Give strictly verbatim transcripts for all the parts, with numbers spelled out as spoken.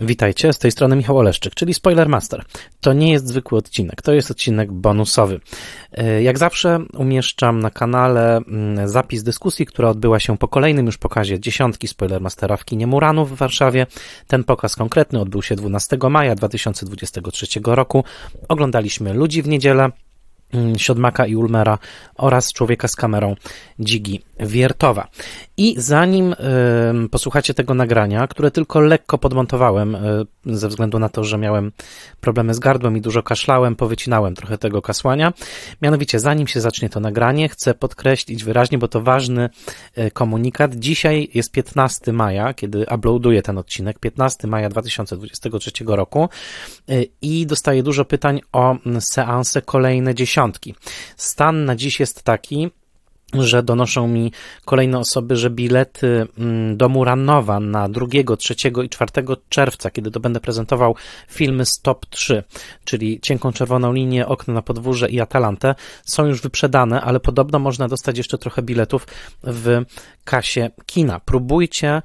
Witajcie, z tej strony Michał Oleszczyk, czyli Spoilermaster. To nie jest zwykły odcinek, to jest odcinek bonusowy. Jak zawsze umieszczam na kanale zapis dyskusji, która odbyła się po kolejnym już pokazie dziesiątki Spoilermastera w kinie Muranów w Warszawie. Ten pokaz konkretny odbył się dwunastego maja dwa tysiące dwudziestego trzeciego roku. Oglądaliśmy Ludzi w niedzielę, Siodmaka i Ulmera oraz Człowieka z kamerą Dzigi Wiertowa. I zanim y, posłuchacie tego nagrania, które tylko lekko podmontowałem y, ze względu na to, że miałem problemy z gardłem i dużo kaszlałem, powycinałem trochę tego kasłania. Mianowicie, zanim się zacznie to nagranie, chcę podkreślić wyraźnie, bo to ważny y, komunikat. Dzisiaj jest piętnastego maja, kiedy uploaduję ten odcinek, piętnastego maja dwa tysiące dwudziestego trzeciego roku y, i dostaję dużo pytań o seanse kolejne dziesiątki. Stan na dziś jest taki, że donoszą mi kolejne osoby, że bilety do Muranowa na drugiego, trzeciego i czwartego czerwca, kiedy to będę prezentował filmy z top trzy, czyli Cienką czerwoną linię, Okno na podwórze i Atalantę, są już wyprzedane, ale podobno można dostać jeszcze trochę biletów w kasie kina. Próbujcie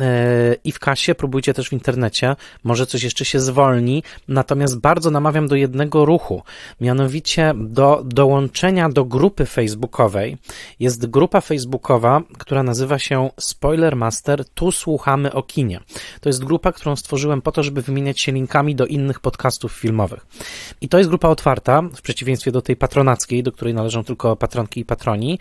i w kasie, próbujcie też w internecie, może coś jeszcze się zwolni, natomiast bardzo namawiam do jednego ruchu, mianowicie do dołączenia do grupy facebookowej. Jest grupa facebookowa, która nazywa się Spoilermaster, tu słuchamy o kinie. To jest grupa, którą stworzyłem po to, żeby wymieniać się linkami do innych podcastów filmowych. I to jest grupa otwarta, w przeciwieństwie do tej patronackiej, do której należą tylko patronki i patroni.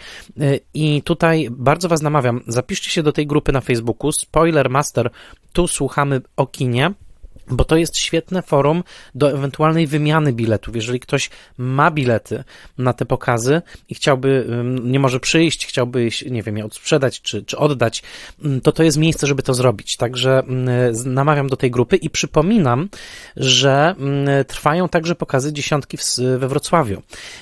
I tutaj bardzo Was namawiam, zapiszcie się do tej grupy na Facebooku, Spoilermaster, tu słuchamy o kinie, bo to jest świetne forum do ewentualnej wymiany biletów. Jeżeli ktoś ma bilety na te pokazy i chciałby, nie może przyjść, chciałby, nie wiem, je odsprzedać czy, czy oddać, to to jest miejsce, żeby to zrobić. Także namawiam do tej grupy i przypominam, że trwają także pokazy dziesiątki we Wrocławiu.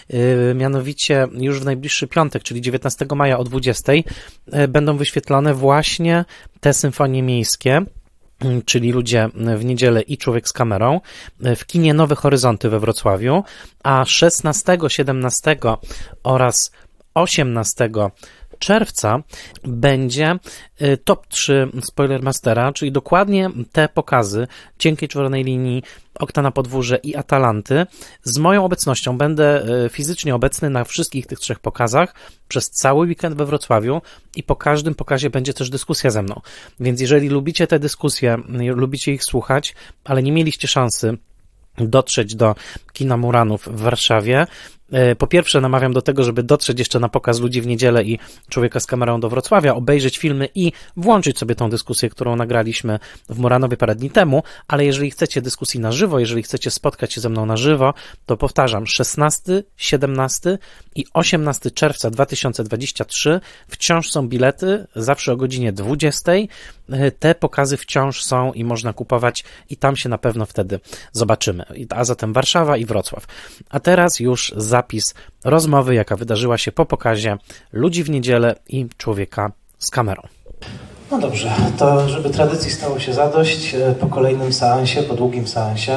Mianowicie już w najbliższy piątek, czyli dziewiętnastego maja o dwudziestej będą wyświetlone właśnie te symfonie miejskie, czyli Ludzie w niedzielę i Człowiek z kamerą, w kinie Nowe Horyzonty we Wrocławiu, a szesnastego, siedemnastego oraz osiemnastego czerwca będzie top trzy Spoilermastera, czyli dokładnie te pokazy Cienkiej czerwonej linii, Okna na podwórze i Atalanty. Z moją obecnością będę fizycznie obecny na wszystkich tych trzech pokazach przez cały weekend we Wrocławiu i po każdym pokazie będzie też dyskusja ze mną. Więc jeżeli lubicie te dyskusje, lubicie ich słuchać, ale nie mieliście szansy dotrzeć do kina Muranów w Warszawie, po pierwsze namawiam do tego, żeby dotrzeć jeszcze na pokaz Ludzi w niedzielę i Człowieka z kamerą do Wrocławia, obejrzeć filmy i włączyć sobie tą dyskusję, którą nagraliśmy w Muranowie parę dni temu, ale jeżeli chcecie dyskusji na żywo, jeżeli chcecie spotkać się ze mną na żywo, to powtarzam, szesnastego, siedemnastego i osiemnastego czerwca dwa tysiące dwudziestego trzeciego wciąż są bilety, zawsze o godzinie dwudziestej. Te pokazy wciąż są i można kupować i tam się na pewno wtedy zobaczymy. A zatem Warszawa i Wrocław. A teraz już zapis rozmowy, jaka wydarzyła się po pokazie Ludzi w niedzielę i Człowieka z kamerą. No dobrze, to żeby tradycji stało się zadość, po kolejnym seansie, po długim seansie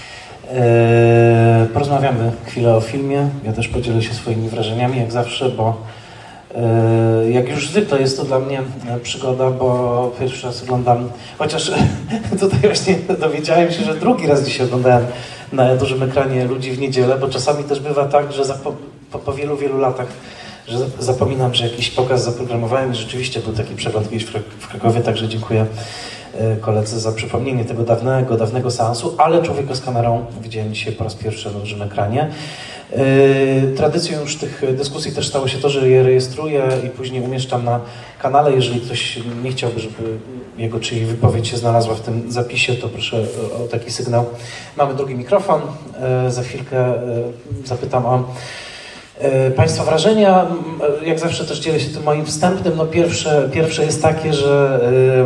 yy, porozmawiamy chwilę o filmie. Ja też podzielę się swoimi wrażeniami, jak zawsze, bo yy, jak już zwykle jest to dla mnie przygoda, bo pierwszy raz oglądam, chociaż tutaj właśnie dowiedziałem się, że drugi raz dzisiaj oglądałem na dużym ekranie Ludzi w niedzielę, bo czasami też bywa tak, że po, po, po wielu, wielu latach że zapominam, że jakiś pokaz zaprogramowałem i rzeczywiście był taki przegląd kiedyś w Krakowie, także dziękuję koledze za przypomnienie tego dawnego, dawnego seansu, ale Człowieka z kamerą widziałem dzisiaj po raz pierwszy na dużym ekranie. Tradycją już tych dyskusji też stało się to, że je rejestruję i później umieszczam na kanale. Jeżeli ktoś nie chciałby, żeby jego czy jej wypowiedź się znalazła w tym zapisie, to proszę o taki sygnał. Mamy drugi mikrofon. Za chwilkę zapytam o Państwa wrażenia. Jak zawsze też dzielę się tym moim wstępnym. No pierwsze, pierwsze jest takie, że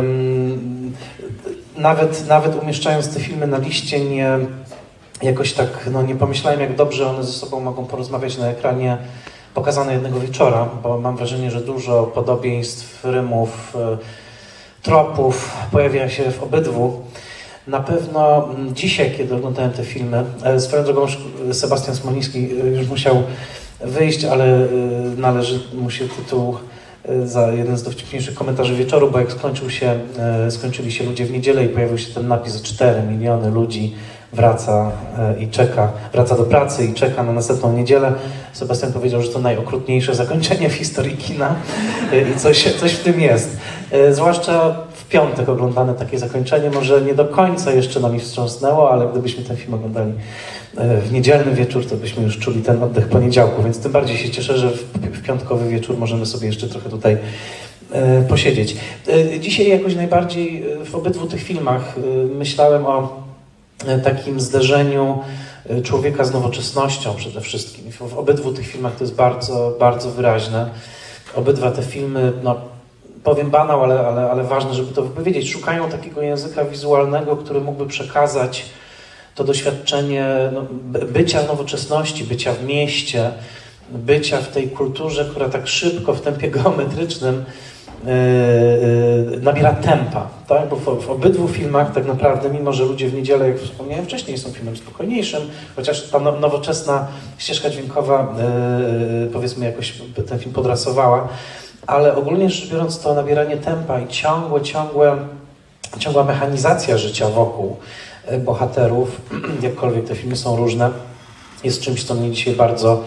nawet, nawet umieszczając te filmy na liście nie jakoś tak no, nie pomyślałem, jak dobrze one ze sobą mogą porozmawiać na ekranie pokazane jednego wieczora, bo mam wrażenie, że dużo podobieństw, rymów, tropów pojawia się w obydwu. Na pewno dzisiaj, kiedy oglądałem te filmy, swoją drogą Sebastian Smoliński już musiał wyjść, ale należy mu się tytuł za jeden z dowcipniejszych komentarzy wieczoru, bo jak skończył się, skończyli się ludzie w niedzielę i pojawił się ten napis, że cztery miliony ludzi wraca i czeka, wraca do pracy i czeka na następną niedzielę. Sebastian powiedział, że to najokrutniejsze zakończenie w historii kina i coś, coś w tym jest. Zwłaszcza w piątek oglądane takie zakończenie może nie do końca jeszcze nami wstrząsnęło, ale gdybyśmy ten film oglądali w niedzielny wieczór, to byśmy już czuli ten oddech poniedziałku, więc tym bardziej się cieszę, że w, w piątkowy wieczór możemy sobie jeszcze trochę tutaj e, posiedzieć. E, dzisiaj jakoś najbardziej w obydwu tych filmach e, myślałem o e, takim zderzeniu człowieka z nowoczesnością przede wszystkim. W, w obydwu tych filmach to jest bardzo, bardzo wyraźne. Obydwa te filmy, no powiem banał, ale, ale, ale ważne, żeby to wypowiedzieć, szukają takiego języka wizualnego, który mógłby przekazać to doświadczenie no, bycia w nowoczesności, bycia w mieście, bycia w tej kulturze, która tak szybko w tempie geometrycznym yy, yy, nabiera tempa. Tak? Bo w, w obydwu filmach tak naprawdę, mimo że Ludzie w niedzielę, jak wspomniałem wcześniej, są filmem spokojniejszym, chociaż ta no, nowoczesna ścieżka dźwiękowa yy, powiedzmy jakoś ten film podrasowała, ale ogólnie rzecz biorąc to nabieranie tempa i ciągłe, ciągłe, ciągła mechanizacja życia wokół bohaterów, jakkolwiek te filmy są różne, jest czymś, co mnie dzisiaj bardzo,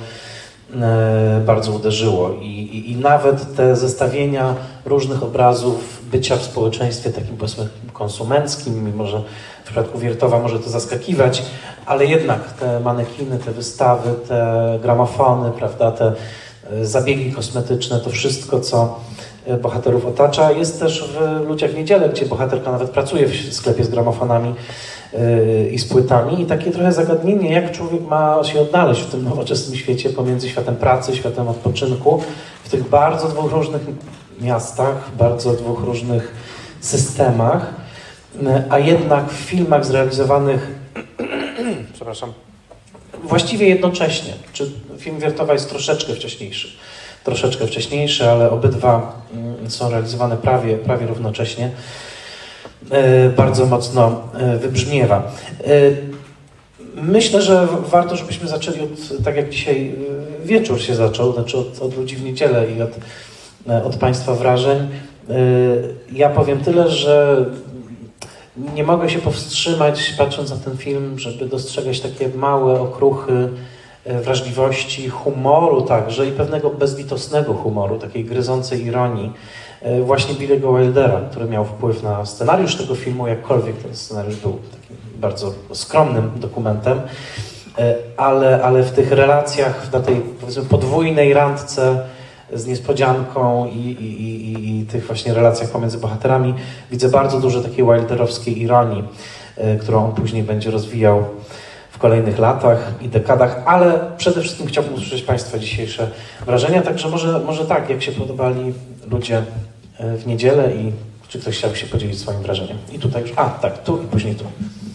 bardzo uderzyło. I, i, i nawet te zestawienia różnych obrazów bycia w społeczeństwie takim, powiedzmy, konsumenckim, mimo że w przypadku Wiertowa może to zaskakiwać, ale jednak te manekiny, te wystawy, te gramofony, prawda, te zabiegi kosmetyczne, to wszystko, co bohaterów otacza, jest też w Ludziach w niedzielę, gdzie bohaterka nawet pracuje w sklepie z gramofonami yy, i z płytami. I takie trochę zagadnienie, jak człowiek ma się odnaleźć w tym nowoczesnym świecie pomiędzy światem pracy, światem odpoczynku, w tych bardzo dwóch różnych miastach, bardzo dwóch różnych systemach, a jednak w filmach zrealizowanych przepraszam, właściwie jednocześnie. Czy film Wiertowa jest troszeczkę wcześniejszy, troszeczkę wcześniejszy, ale obydwa są realizowane prawie, prawie równocześnie. Bardzo mocno wybrzmiewa. Myślę, że warto, żebyśmy zaczęli od, tak jak dzisiaj wieczór się zaczął, znaczy od, od Ludzi w niedzielę i od, od Państwa wrażeń. Ja powiem tyle, że nie mogę się powstrzymać, patrząc na ten film, żeby dostrzegać takie małe okruchy wrażliwości, humoru także i pewnego bezlitosnego humoru, takiej gryzącej ironii właśnie Billy'ego Wildera, który miał wpływ na scenariusz tego filmu, jakkolwiek ten scenariusz był takim bardzo skromnym dokumentem, ale, ale w tych relacjach, na tej, powiedzmy, podwójnej randce z niespodzianką i, i, i, i tych właśnie relacjach pomiędzy bohaterami widzę bardzo dużo takiej wilderowskiej ironii, którą on później będzie rozwijał w kolejnych latach i dekadach, ale przede wszystkim chciałbym usłyszeć Państwa dzisiejsze wrażenia, także może, może tak, jak się podobali Ludzie w niedzielę i czy ktoś chciałby się podzielić swoim wrażeniem. I tutaj już, a tak, tu i później tu.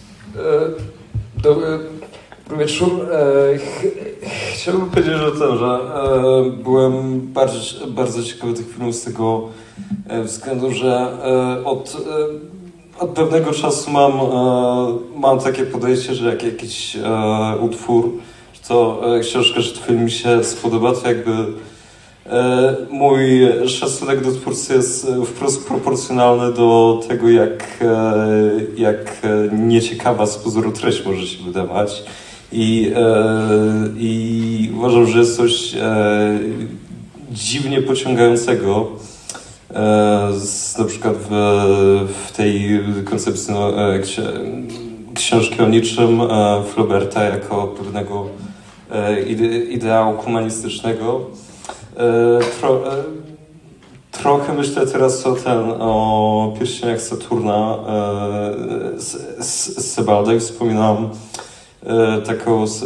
Dobry wieczór. Chciałbym powiedzieć, że to, że byłem bardzo, bardzo ciekawy tych filmów z tego względu, że od Od pewnego czasu mam, e, mam takie podejście, że jak jakiś e, utwór, czy to e, książka, czy to film mi się spodoba, to jakby e, mój szacunek do twórcy jest wprost proporcjonalny do tego, jak, e, jak nieciekawa z pozoru treść może się wydawać. I, e, i uważam, że jest coś e, dziwnie pociągającego, Z, na przykład w, w tej koncepcji no, książki o niczym Flauberta jako pewnego ide, ideału humanistycznego. Tro, trochę myślę teraz o, ten, o pierścieniach Saturna z, z, z Sebalda i wspominam taką z,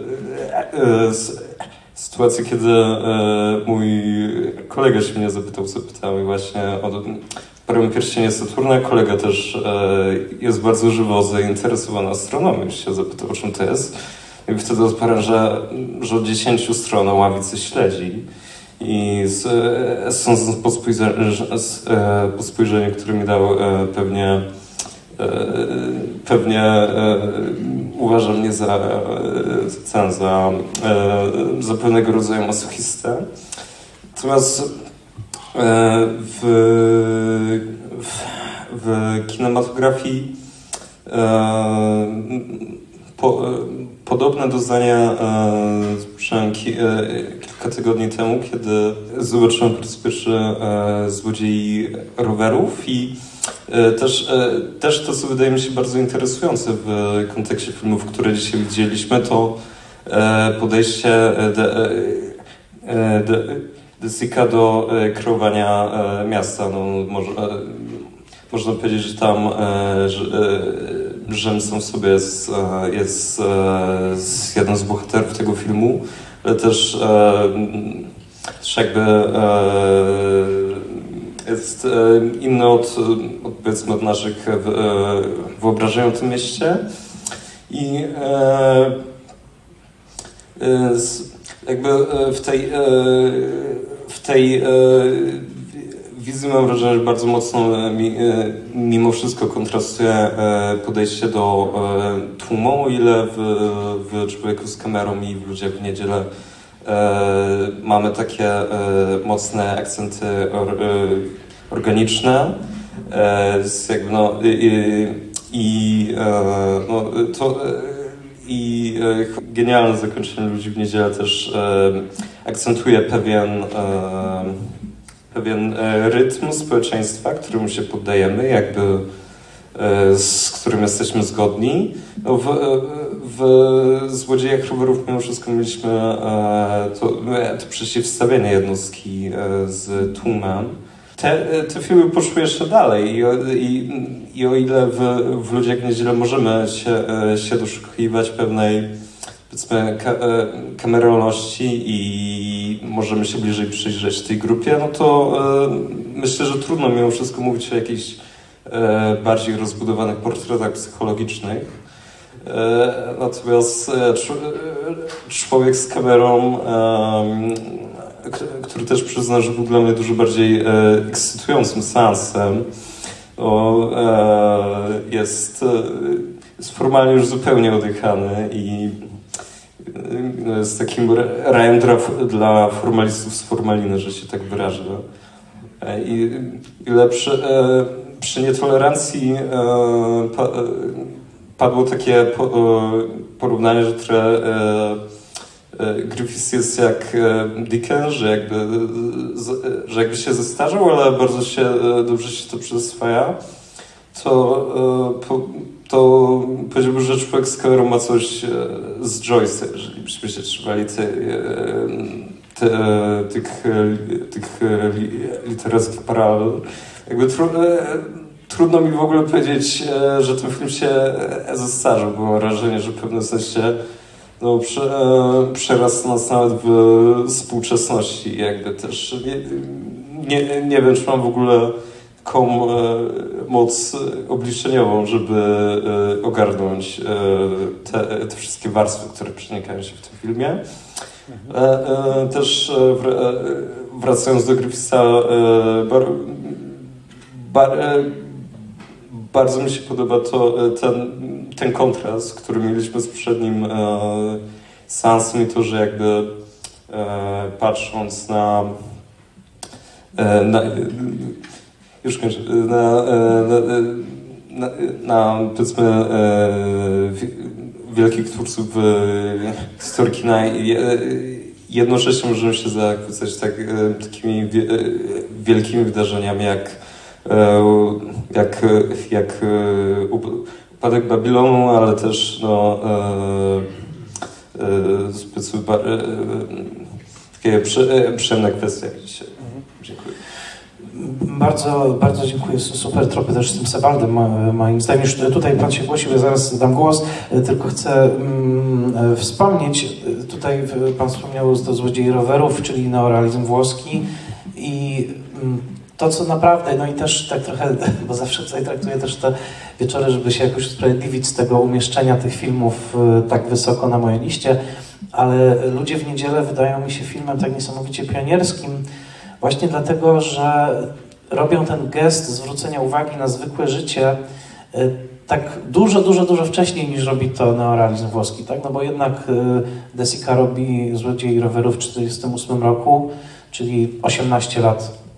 z, sytuację, kiedy e, mój kolega się mnie zapytał, zapytał mi właśnie o Parę pierścienie Saturna. Kolega też e, jest bardzo żywo zainteresowany astronomią. Już się zapytał, o czym to jest. I wtedy odparłem, że, że od dziesięciu stron na ławicy śledzi. I z, e, sądząc po spojrzeniu, e, po spojrzeniu, które mi dał, e, pewnie pewnie e, uważa mnie za, e, za, e, za pewnego rodzaju masochistę. Natomiast w, w, w kinematografii po, podobne doznania słyszałem ki, kilka tygodni temu, kiedy zobaczyłem po raz pierwszy Złodziei rowerów i też, też to, co wydaje mi się bardzo interesujące w kontekście filmów, które dzisiaj widzieliśmy, to podejście de, de, Desika do kreowania miasta. No, może, można powiedzieć, że tam że, Rzym sobie jest, jest, jest jednym z bohaterów tego filmu, ale też, też jakby jest inny od, od, powiedzmy, od naszych wyobrażeń o tym mieście. I jakby w tej, w tej wizji mam wrażenie, że bardzo mocno mimo wszystko kontrastuje podejście do tłumu, o ile w, w Człowieku z kamerą i w Ludziach w niedzielę mamy takie mocne akcenty or, organiczne. Jakby no, i, i no, to i genialne zakończenie Ludzi w niedzielę też akcentuje pewien pewien rytm społeczeństwa, któremu się poddajemy, jakby z którym jesteśmy zgodni. No w, w Złodziejach rowerów mimo wszystko mieliśmy to, to przeciwstawienie jednostki z tłumem. Te, te filmy poszły jeszcze dalej i, i, i o ile w, w Ludziach w niedzielę możemy się, się doszukiwać pewnej, powiedzmy, ka, kameralności i możemy się bliżej przyjrzeć tej grupie, no to e, myślę, że trudno mimo wszystko mówić o jakichś e, bardziej rozbudowanych portretach psychologicznych. E, natomiast e, Człowiek z kamerą, e, który też przyzna, że był dla mnie dużo bardziej e, ekscytującym seansem, o, e, jest, e, jest formalnie już zupełnie odjechany i jest takim rajem dla, dla formalistów z formaliny, że się tak wyrażę. I ile przy, przy nietolerancji padło takie porównanie, że trochę Griffiths jest jak Dickens, że jakby, że jakby się zestarzał, ale bardzo się dobrze się to przyswaja, to to powiedziałbym, że Człowiek z kamerą ma coś z Joyce'a, jeżeli byśmy się trzymali te, te, tych, tych literackich paralel. Jakby tru, trudno mi w ogóle powiedzieć, że ten film się zestarzał, bo mam wrażenie, że w pewnym sensie no, prze, przerasta nas nawet w współczesności. Jakby też nie, nie, nie wiem, czy mam w ogóle taką moc obliczeniową, żeby ogarnąć te, te wszystkie warstwy, które przenikają się w tym filmie. Też wracając do Griffitha, bar, bar, bardzo mi się podoba to, ten, ten kontrast, który mieliśmy z poprzednim seansem i to, że jakby patrząc na, na już kończę, na, na, na, na powiedzmy wielkich twórców historii kina i jednocześnie możemy się zachwycać tak, takimi wielkimi wydarzeniami jak, jak, jak upadek Babilonu, ale też no, powiedzmy takie przyjemne kwestie jak dzisiaj. Dziękuję. Bardzo, bardzo dziękuję. Super tropy też z tym Sebaldem, moim zdaniem. Już tutaj pan się głosił, ja zaraz dam głos, tylko chcę mm, wspomnieć, tutaj pan wspomniał o Złodziei rowerów, czyli neorealizm włoski i mm, to, co naprawdę, no i też tak trochę, bo zawsze tutaj traktuję też te wieczory, żeby się jakoś usprawiedliwić z tego umieszczenia tych filmów tak wysoko na mojej liście, ale Ludzie w niedzielę wydają mi się filmem tak niesamowicie pionierskim, właśnie dlatego, że robią ten gest zwrócenia uwagi na zwykłe życie tak dużo, dużo, dużo wcześniej niż robi to neorealizm włoski, tak? No bo jednak De Sica robi Złodziei rowerów w tysiąc dziewięćset czterdziestym ósmym roku, czyli osiemnaście lat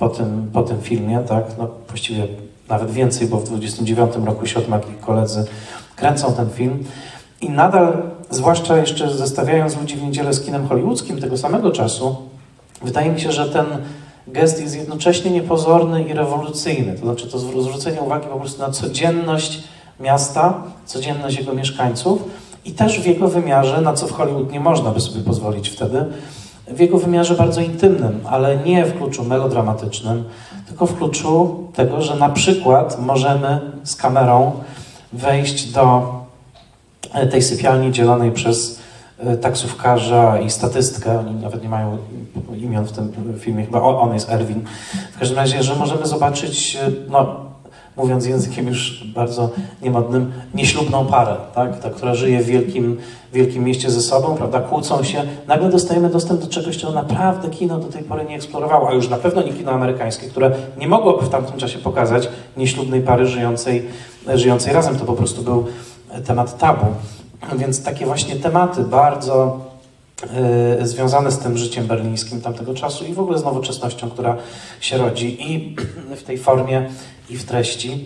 po tym, po tym filmie, tak? No, właściwie nawet więcej, bo w dwudziestym dziewiątym roku Siodmak i koledzy kręcą ten film i nadal, zwłaszcza jeszcze zestawiając Ludzi w niedzielę z kinem hollywoodzkim tego samego czasu, wydaje mi się, że ten gest jest jednocześnie niepozorny i rewolucyjny. To znaczy to zwrócenie uwagi po prostu na codzienność miasta, codzienność jego mieszkańców i też w jego wymiarze, na co w Hollywood nie można by sobie pozwolić wtedy, w jego wymiarze bardzo intymnym, ale nie w kluczu melodramatycznym, tylko w kluczu tego, że na przykład możemy z kamerą wejść do tej sypialni dzielonej przez taksówkarza i statystkę, oni nawet nie mają imion w tym filmie, chyba on jest Erwin. W każdym razie, że możemy zobaczyć, no, mówiąc językiem już bardzo niemodnym, nieślubną parę, tak? Ta, która żyje w wielkim, wielkim mieście ze sobą, prawda? Kłócą się. Nagle dostajemy dostęp do czegoś, czego naprawdę kino do tej pory nie eksplorowało, a już na pewno nie kino amerykańskie, które nie mogłoby w tamtym czasie pokazać nieślubnej pary żyjącej, żyjącej razem. To po prostu był temat tabu. Więc takie właśnie tematy bardzo y, związane z tym życiem berlińskim tamtego czasu i w ogóle z nowoczesnością, która się rodzi i w tej formie, i w treści.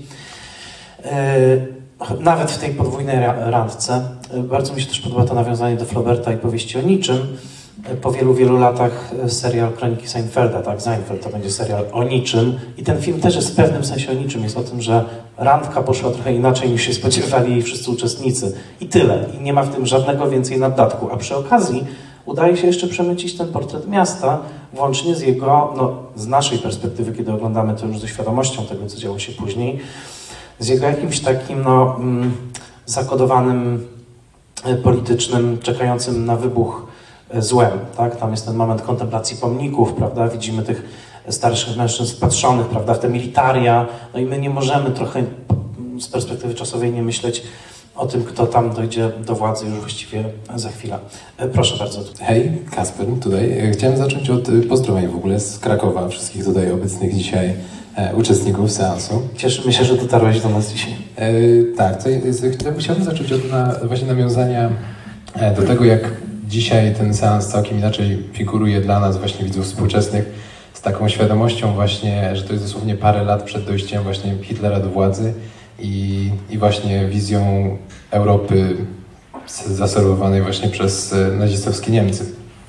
Y, nawet w tej podwójnej randce. Y, bardzo mi się też podoba to nawiązanie do Flauberta i powieści o niczym. Y, po wielu, wielu latach serial Kroniki Seinfelda, tak? Seinfeld to będzie serial o niczym. I ten film też jest w pewnym sensie o niczym. Jest o tym, że randka poszła trochę inaczej niż się spodziewali jej wszyscy uczestnicy. I tyle. I nie ma w tym żadnego więcej naddatku. A przy okazji udaje się jeszcze przemycić ten portret miasta, włącznie z jego, no z naszej perspektywy, kiedy oglądamy to już ze świadomością tego, co działo się później, z jego jakimś takim, no, mm, zakodowanym, y, politycznym, czekającym na wybuch y, złem, tak? Tam jest ten moment kontemplacji pomników, prawda? Widzimy tych starszych mężczyzn wpatrzonych, prawda, w te militaria, no i my nie możemy trochę z perspektywy czasowej nie myśleć o tym, kto tam dojdzie do władzy już właściwie za chwilę. Proszę bardzo. Hej, Kasper tutaj. Chciałem zacząć od pozdrowień w ogóle z Krakowa, wszystkich tutaj obecnych dzisiaj e, uczestników seansu. Cieszymy się, że dotarłeś do nas dzisiaj. E, tak, to jest, chciałbym zacząć od na, właśnie nawiązania do tego, jak dzisiaj ten seans całkiem inaczej figuruje dla nas, właśnie widzów współczesnych, z taką świadomością właśnie, że to jest dosłownie parę lat przed dojściem właśnie Hitlera do władzy i, i właśnie wizją Europy zaserwowanej właśnie przez nazistowskie Niemcy.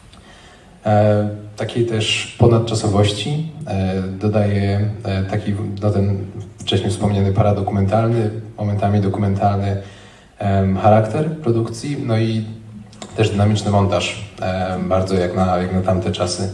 E, takiej też ponadczasowości e, dodaje e, taki no, ten wcześniej wspomniany paradokumentalny, momentami dokumentalny e, charakter produkcji, no i też dynamiczny montaż, e, bardzo jak na, jak na tamte czasy.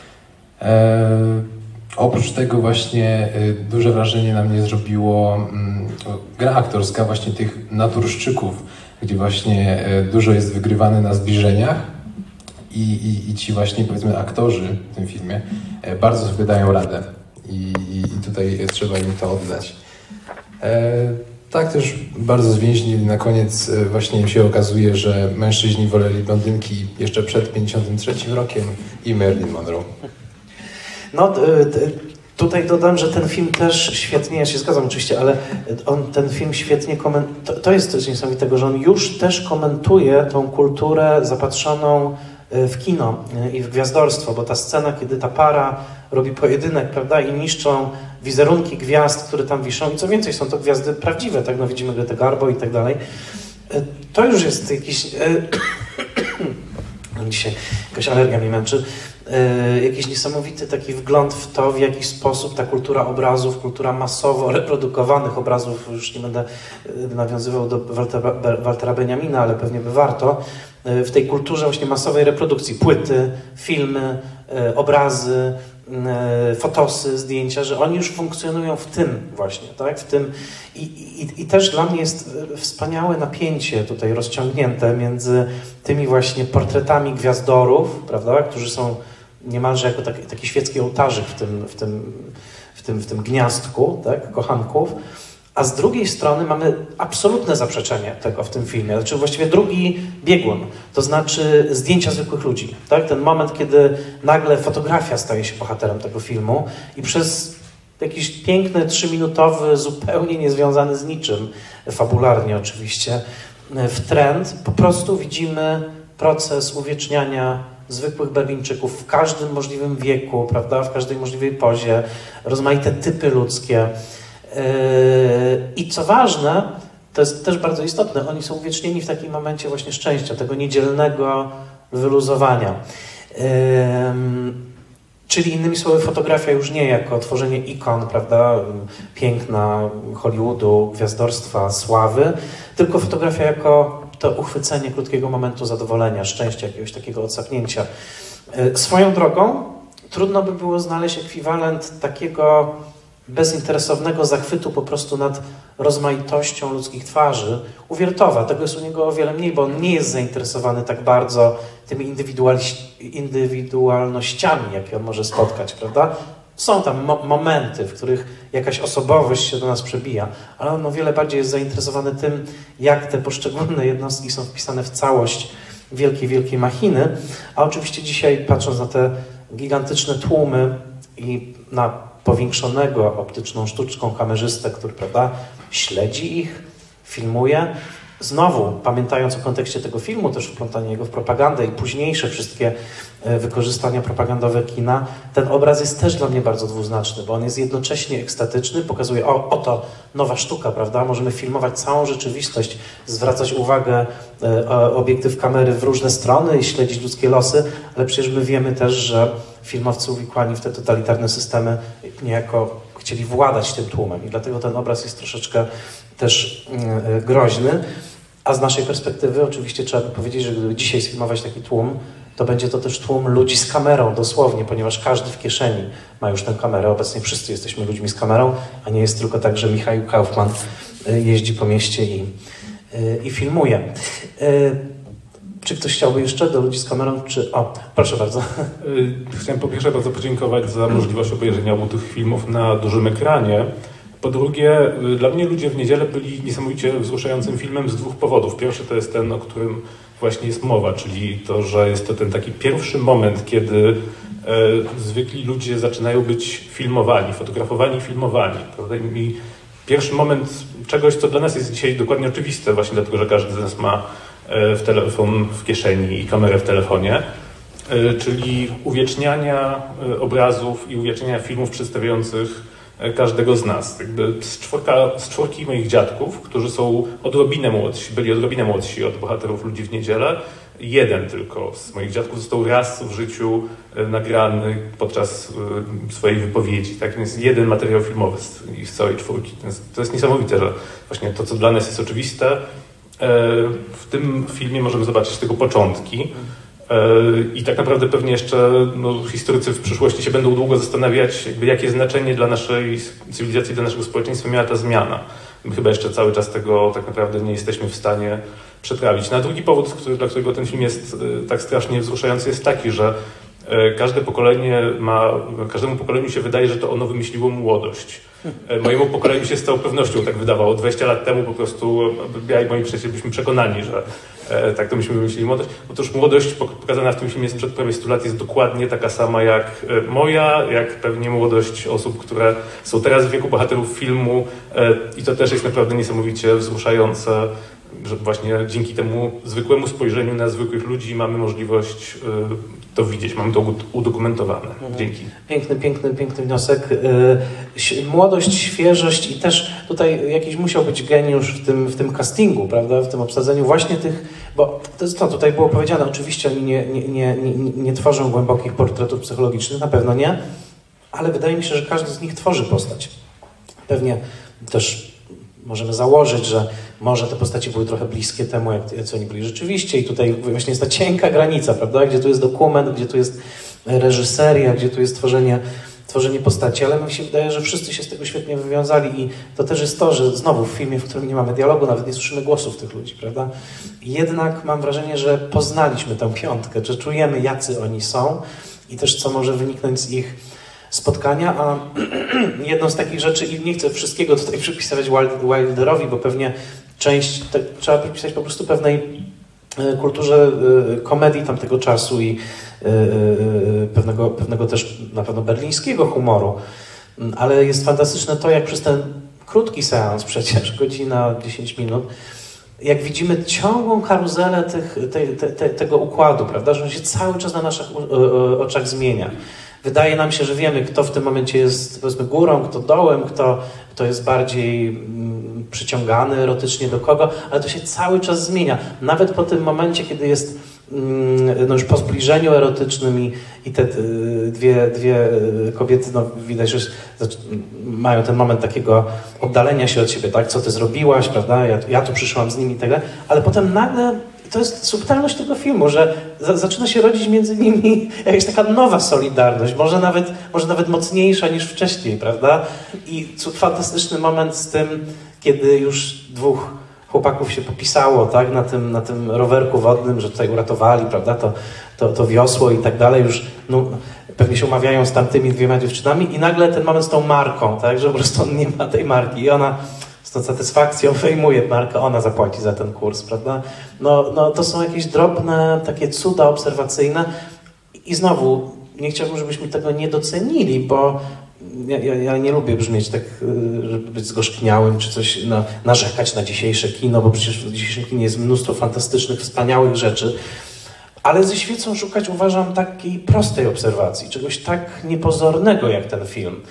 E, oprócz tego właśnie e, duże wrażenie na mnie zrobiło m, gra aktorska właśnie tych naturszczyków, gdzie właśnie e, dużo jest wygrywane na zbliżeniach i, i, i ci właśnie powiedzmy aktorzy w tym filmie e, bardzo sobie dają radę i, i, i tutaj trzeba im to oddać. E, tak też bardzo zwięźli na koniec e, właśnie się okazuje, że mężczyźni woleli blondynki jeszcze przed pięćdziesiątym trzecim rokiem i Marilyn Monroe. No, tutaj dodam, że ten film też świetnie, ja się zgadzam oczywiście, ale on ten film świetnie komentuje, to, to jest coś niesamowitego, że on już też komentuje tą kulturę zapatrzoną w kino i w gwiazdorstwo, bo ta scena, kiedy ta para robi pojedynek, prawda, i niszczą wizerunki gwiazd, które tam wiszą i co więcej, są to gwiazdy prawdziwe, tak, no widzimy Gretę Garbo i tak dalej, to już jest jakiś... Dzisiaj jakaś alergia mnie męczy. Yy, jakiś niesamowity taki wgląd w to, w jaki sposób ta kultura obrazów, kultura masowo reprodukowanych obrazów, już nie będę nawiązywał do Waltera, Waltera Benjamina, ale pewnie by warto, yy, w tej kulturze właśnie masowej reprodukcji, płyty, filmy, yy, obrazy, yy, fotosy, zdjęcia, że oni już funkcjonują w tym właśnie, tak? W tym i, i, i też dla mnie jest wspaniałe napięcie tutaj rozciągnięte między tymi właśnie portretami gwiazdorów, prawda, którzy są niemalże jako taki, taki świecki ołtarzyk w tym, w tym, w tym, w tym gniazdku, tak, kochanków, a z drugiej strony mamy absolutne zaprzeczenie tego w tym filmie, znaczy właściwie drugi biegun, to znaczy zdjęcia zwykłych ludzi, tak, ten moment, kiedy nagle fotografia staje się bohaterem tego filmu i przez jakiś piękny, trzyminutowy, zupełnie niezwiązany z niczym, fabularnie oczywiście, w trend po prostu widzimy proces uwieczniania zwykłych Berlińczyków w każdym możliwym wieku, prawda, w każdej możliwej pozie, rozmaite typy ludzkie. I co ważne, to jest też bardzo istotne, oni są uwiecznieni w takim momencie właśnie szczęścia, tego niedzielnego wyluzowania. Czyli innymi słowy, fotografia już nie jako tworzenie ikon, prawda, piękna Hollywoodu, gwiazdorstwa, sławy, tylko fotografia jako to uchwycenie krótkiego momentu zadowolenia, szczęścia, jakiegoś takiego odsapnięcia. Swoją drogą trudno by było znaleźć ekwiwalent takiego bezinteresownego zachwytu po prostu nad rozmaitością ludzkich twarzy u Wiertowa. Tego jest u niego o wiele mniej, bo on nie jest zainteresowany tak bardzo tymi indywidualnościami, jakie on może spotkać, prawda? Są tam mo momenty, w których jakaś osobowość się do nas przebija, ale on o wiele bardziej jest zainteresowany tym, jak te poszczególne jednostki są wpisane w całość wielkiej, wielkiej machiny. A oczywiście dzisiaj, patrząc na te gigantyczne tłumy i na powiększonego optyczną sztuczką kamerzystę, który, prawda, śledzi ich, filmuje. Znowu, pamiętając o kontekście tego filmu, też wplątanie jego w propagandę i późniejsze wszystkie wykorzystania propagandowe kina, ten obraz jest też dla mnie bardzo dwuznaczny, bo on jest jednocześnie ekstatyczny, pokazuje, o, oto nowa sztuka, prawda, możemy filmować całą rzeczywistość, zwracać uwagę e, obiektyw kamery w różne strony i śledzić ludzkie losy, ale przecież my wiemy też, że filmowcy uwikłani w te totalitarne systemy niejako chcieli władać tym tłumem i dlatego ten obraz jest troszeczkę też yy, groźny, a z naszej perspektywy oczywiście trzeba by powiedzieć, że gdyby dzisiaj sfilmować taki tłum, to będzie to też tłum ludzi z kamerą, dosłownie, ponieważ każdy w kieszeni ma już tę kamerę. Obecnie wszyscy jesteśmy ludźmi z kamerą, a nie jest tylko tak, że Michał Kaufman yy, jeździ po mieście i, yy, i filmuje. Yy, Czy ktoś chciałby jeszcze do ludzi z kamerą? Czy... O, proszę bardzo. Chciałem po pierwsze bardzo podziękować za możliwość obejrzenia obu tych filmów na dużym ekranie. Po drugie, dla mnie Ludzie w niedzielę byli niesamowicie wzruszającym filmem z dwóch powodów. Pierwszy to jest ten, o którym właśnie jest mowa, czyli to, że jest to ten taki pierwszy moment, kiedy e, zwykli ludzie zaczynają być filmowani, fotografowani, filmowani. Prawda? I pierwszy moment czegoś, co dla nas jest dzisiaj dokładnie oczywiste, właśnie dlatego, że każdy z nas ma w telefon w kieszeni i kamerę w telefonie, czyli uwieczniania obrazów i uwieczniania filmów przedstawiających każdego z nas. Jakby z, czworka, z czwórki moich dziadków, którzy są odrobinę młodsi, byli odrobinę młodsi od bohaterów Ludzi w niedzielę, jeden tylko z moich dziadków został raz w życiu nagrany podczas swojej wypowiedzi. Tak? Więc jeden materiał filmowy z, z całej czwórki. To jest, to jest niesamowite, że właśnie to, co dla nas jest oczywiste, w tym filmie możemy zobaczyć tego początki i tak naprawdę pewnie jeszcze no, historycy w przyszłości się będą długo zastanawiać, jakby, jakie znaczenie dla naszej cywilizacji, dla naszego społeczeństwa miała ta zmiana. My chyba jeszcze cały czas tego tak naprawdę nie jesteśmy w stanie przetrawić. No, a drugi powód, który, dla którego ten film jest tak strasznie wzruszający, jest taki, że każde pokolenie ma, każdemu pokoleniu się wydaje, że to ono wymyśliło młodość. Mojemu pokoleniu się z całą pewnością tak wydawało. dwadzieścia lat temu po prostu ja i moi przyjaciele byliśmy przekonani, że e, tak to myśmy wymyślili młodość. Otóż młodość pokazana w tym filmie sprzed prawie stu lat jest dokładnie taka sama jak moja, jak pewnie młodość osób, które są teraz w wieku bohaterów filmu e, i to też jest naprawdę niesamowicie wzruszające, że właśnie dzięki temu zwykłemu spojrzeniu na zwykłych ludzi mamy możliwość y, to widzieć, mamy to udokumentowane. Dzięki. Piękny, piękny, piękny wniosek. Y, młodość, świeżość i też tutaj jakiś musiał być geniusz w tym, w tym castingu, prawda, w tym obsadzeniu właśnie tych, bo to jest to, tutaj było powiedziane, oczywiście oni nie, nie, nie, nie, nie tworzą głębokich portretów psychologicznych, na pewno nie, ale wydaje mi się, że każdy z nich tworzy postać. Pewnie też możemy założyć, że może te postaci były trochę bliskie temu, jak, jak oni byli rzeczywiście i tutaj właśnie jest ta cienka granica, prawda, gdzie tu jest dokument, gdzie tu jest reżyseria, gdzie tu jest tworzenie, tworzenie postaci, ale mi się wydaje, że wszyscy się z tego świetnie wywiązali i to też jest to, że znowu w filmie, w którym nie mamy dialogu, nawet nie słyszymy głosów tych ludzi, prawda, jednak mam wrażenie, że poznaliśmy tę piątkę, że czujemy, jacy oni są i też co może wyniknąć z ich spotkania, a jedną z takich rzeczy, i nie chcę wszystkiego tutaj przypisywać Wilderowi, bo pewnie część te, trzeba przypisać po prostu pewnej e, kulturze e, komedii tamtego czasu i e, e, pewnego, pewnego też na pewno berlińskiego humoru, ale jest fantastyczne to, jak przez ten krótki seans, przecież godzina, dziesięć minut, jak widzimy ciągłą karuzelę tych, te, te, te, tego układu, prawda, że on się cały czas na naszych oczach zmienia. Wydaje nam się, że wiemy, kto w tym momencie jest, powiedzmy, górą, kto dołem, kto, kto jest bardziej mm, przyciągany erotycznie do kogo, ale to się cały czas zmienia. Nawet po tym momencie, kiedy jest mm, no już po zbliżeniu erotycznym i, i te y, dwie, dwie kobiety, no widać, że mają ten moment takiego oddalenia się od siebie, tak? Co ty zrobiłaś, prawda? Ja, ja tu przyszłam z nimi i tak dalej, ale potem nagle to jest subtelność tego filmu, że za, zaczyna się rodzić między nimi jakaś taka nowa solidarność, może nawet, może nawet mocniejsza niż wcześniej, prawda? I fantastyczny moment z tym, kiedy już dwóch chłopaków się popisało, tak, na tym, na tym rowerku wodnym, że tutaj uratowali, prawda, to, to, to wiosło i tak dalej, już no, pewnie się umawiają z tamtymi dwiema dziewczynami i nagle ten moment z tą marką, tak, że po prostu on nie ma tej marki i ona z tą satysfakcją wyjmuje markę, ona zapłaci za ten kurs, prawda? No, no to są jakieś drobne takie cuda obserwacyjne i znowu nie chciałbym, żebyśmy tego nie docenili, bo ja, ja, ja nie lubię brzmieć tak, żeby być zgorzkniałym czy coś, no, narzekać na dzisiejsze kino, bo przecież w dzisiejszym kinie jest mnóstwo fantastycznych, wspaniałych rzeczy, ale ze świecą szukać, uważam, takiej prostej obserwacji, czegoś tak niepozornego jak ten film.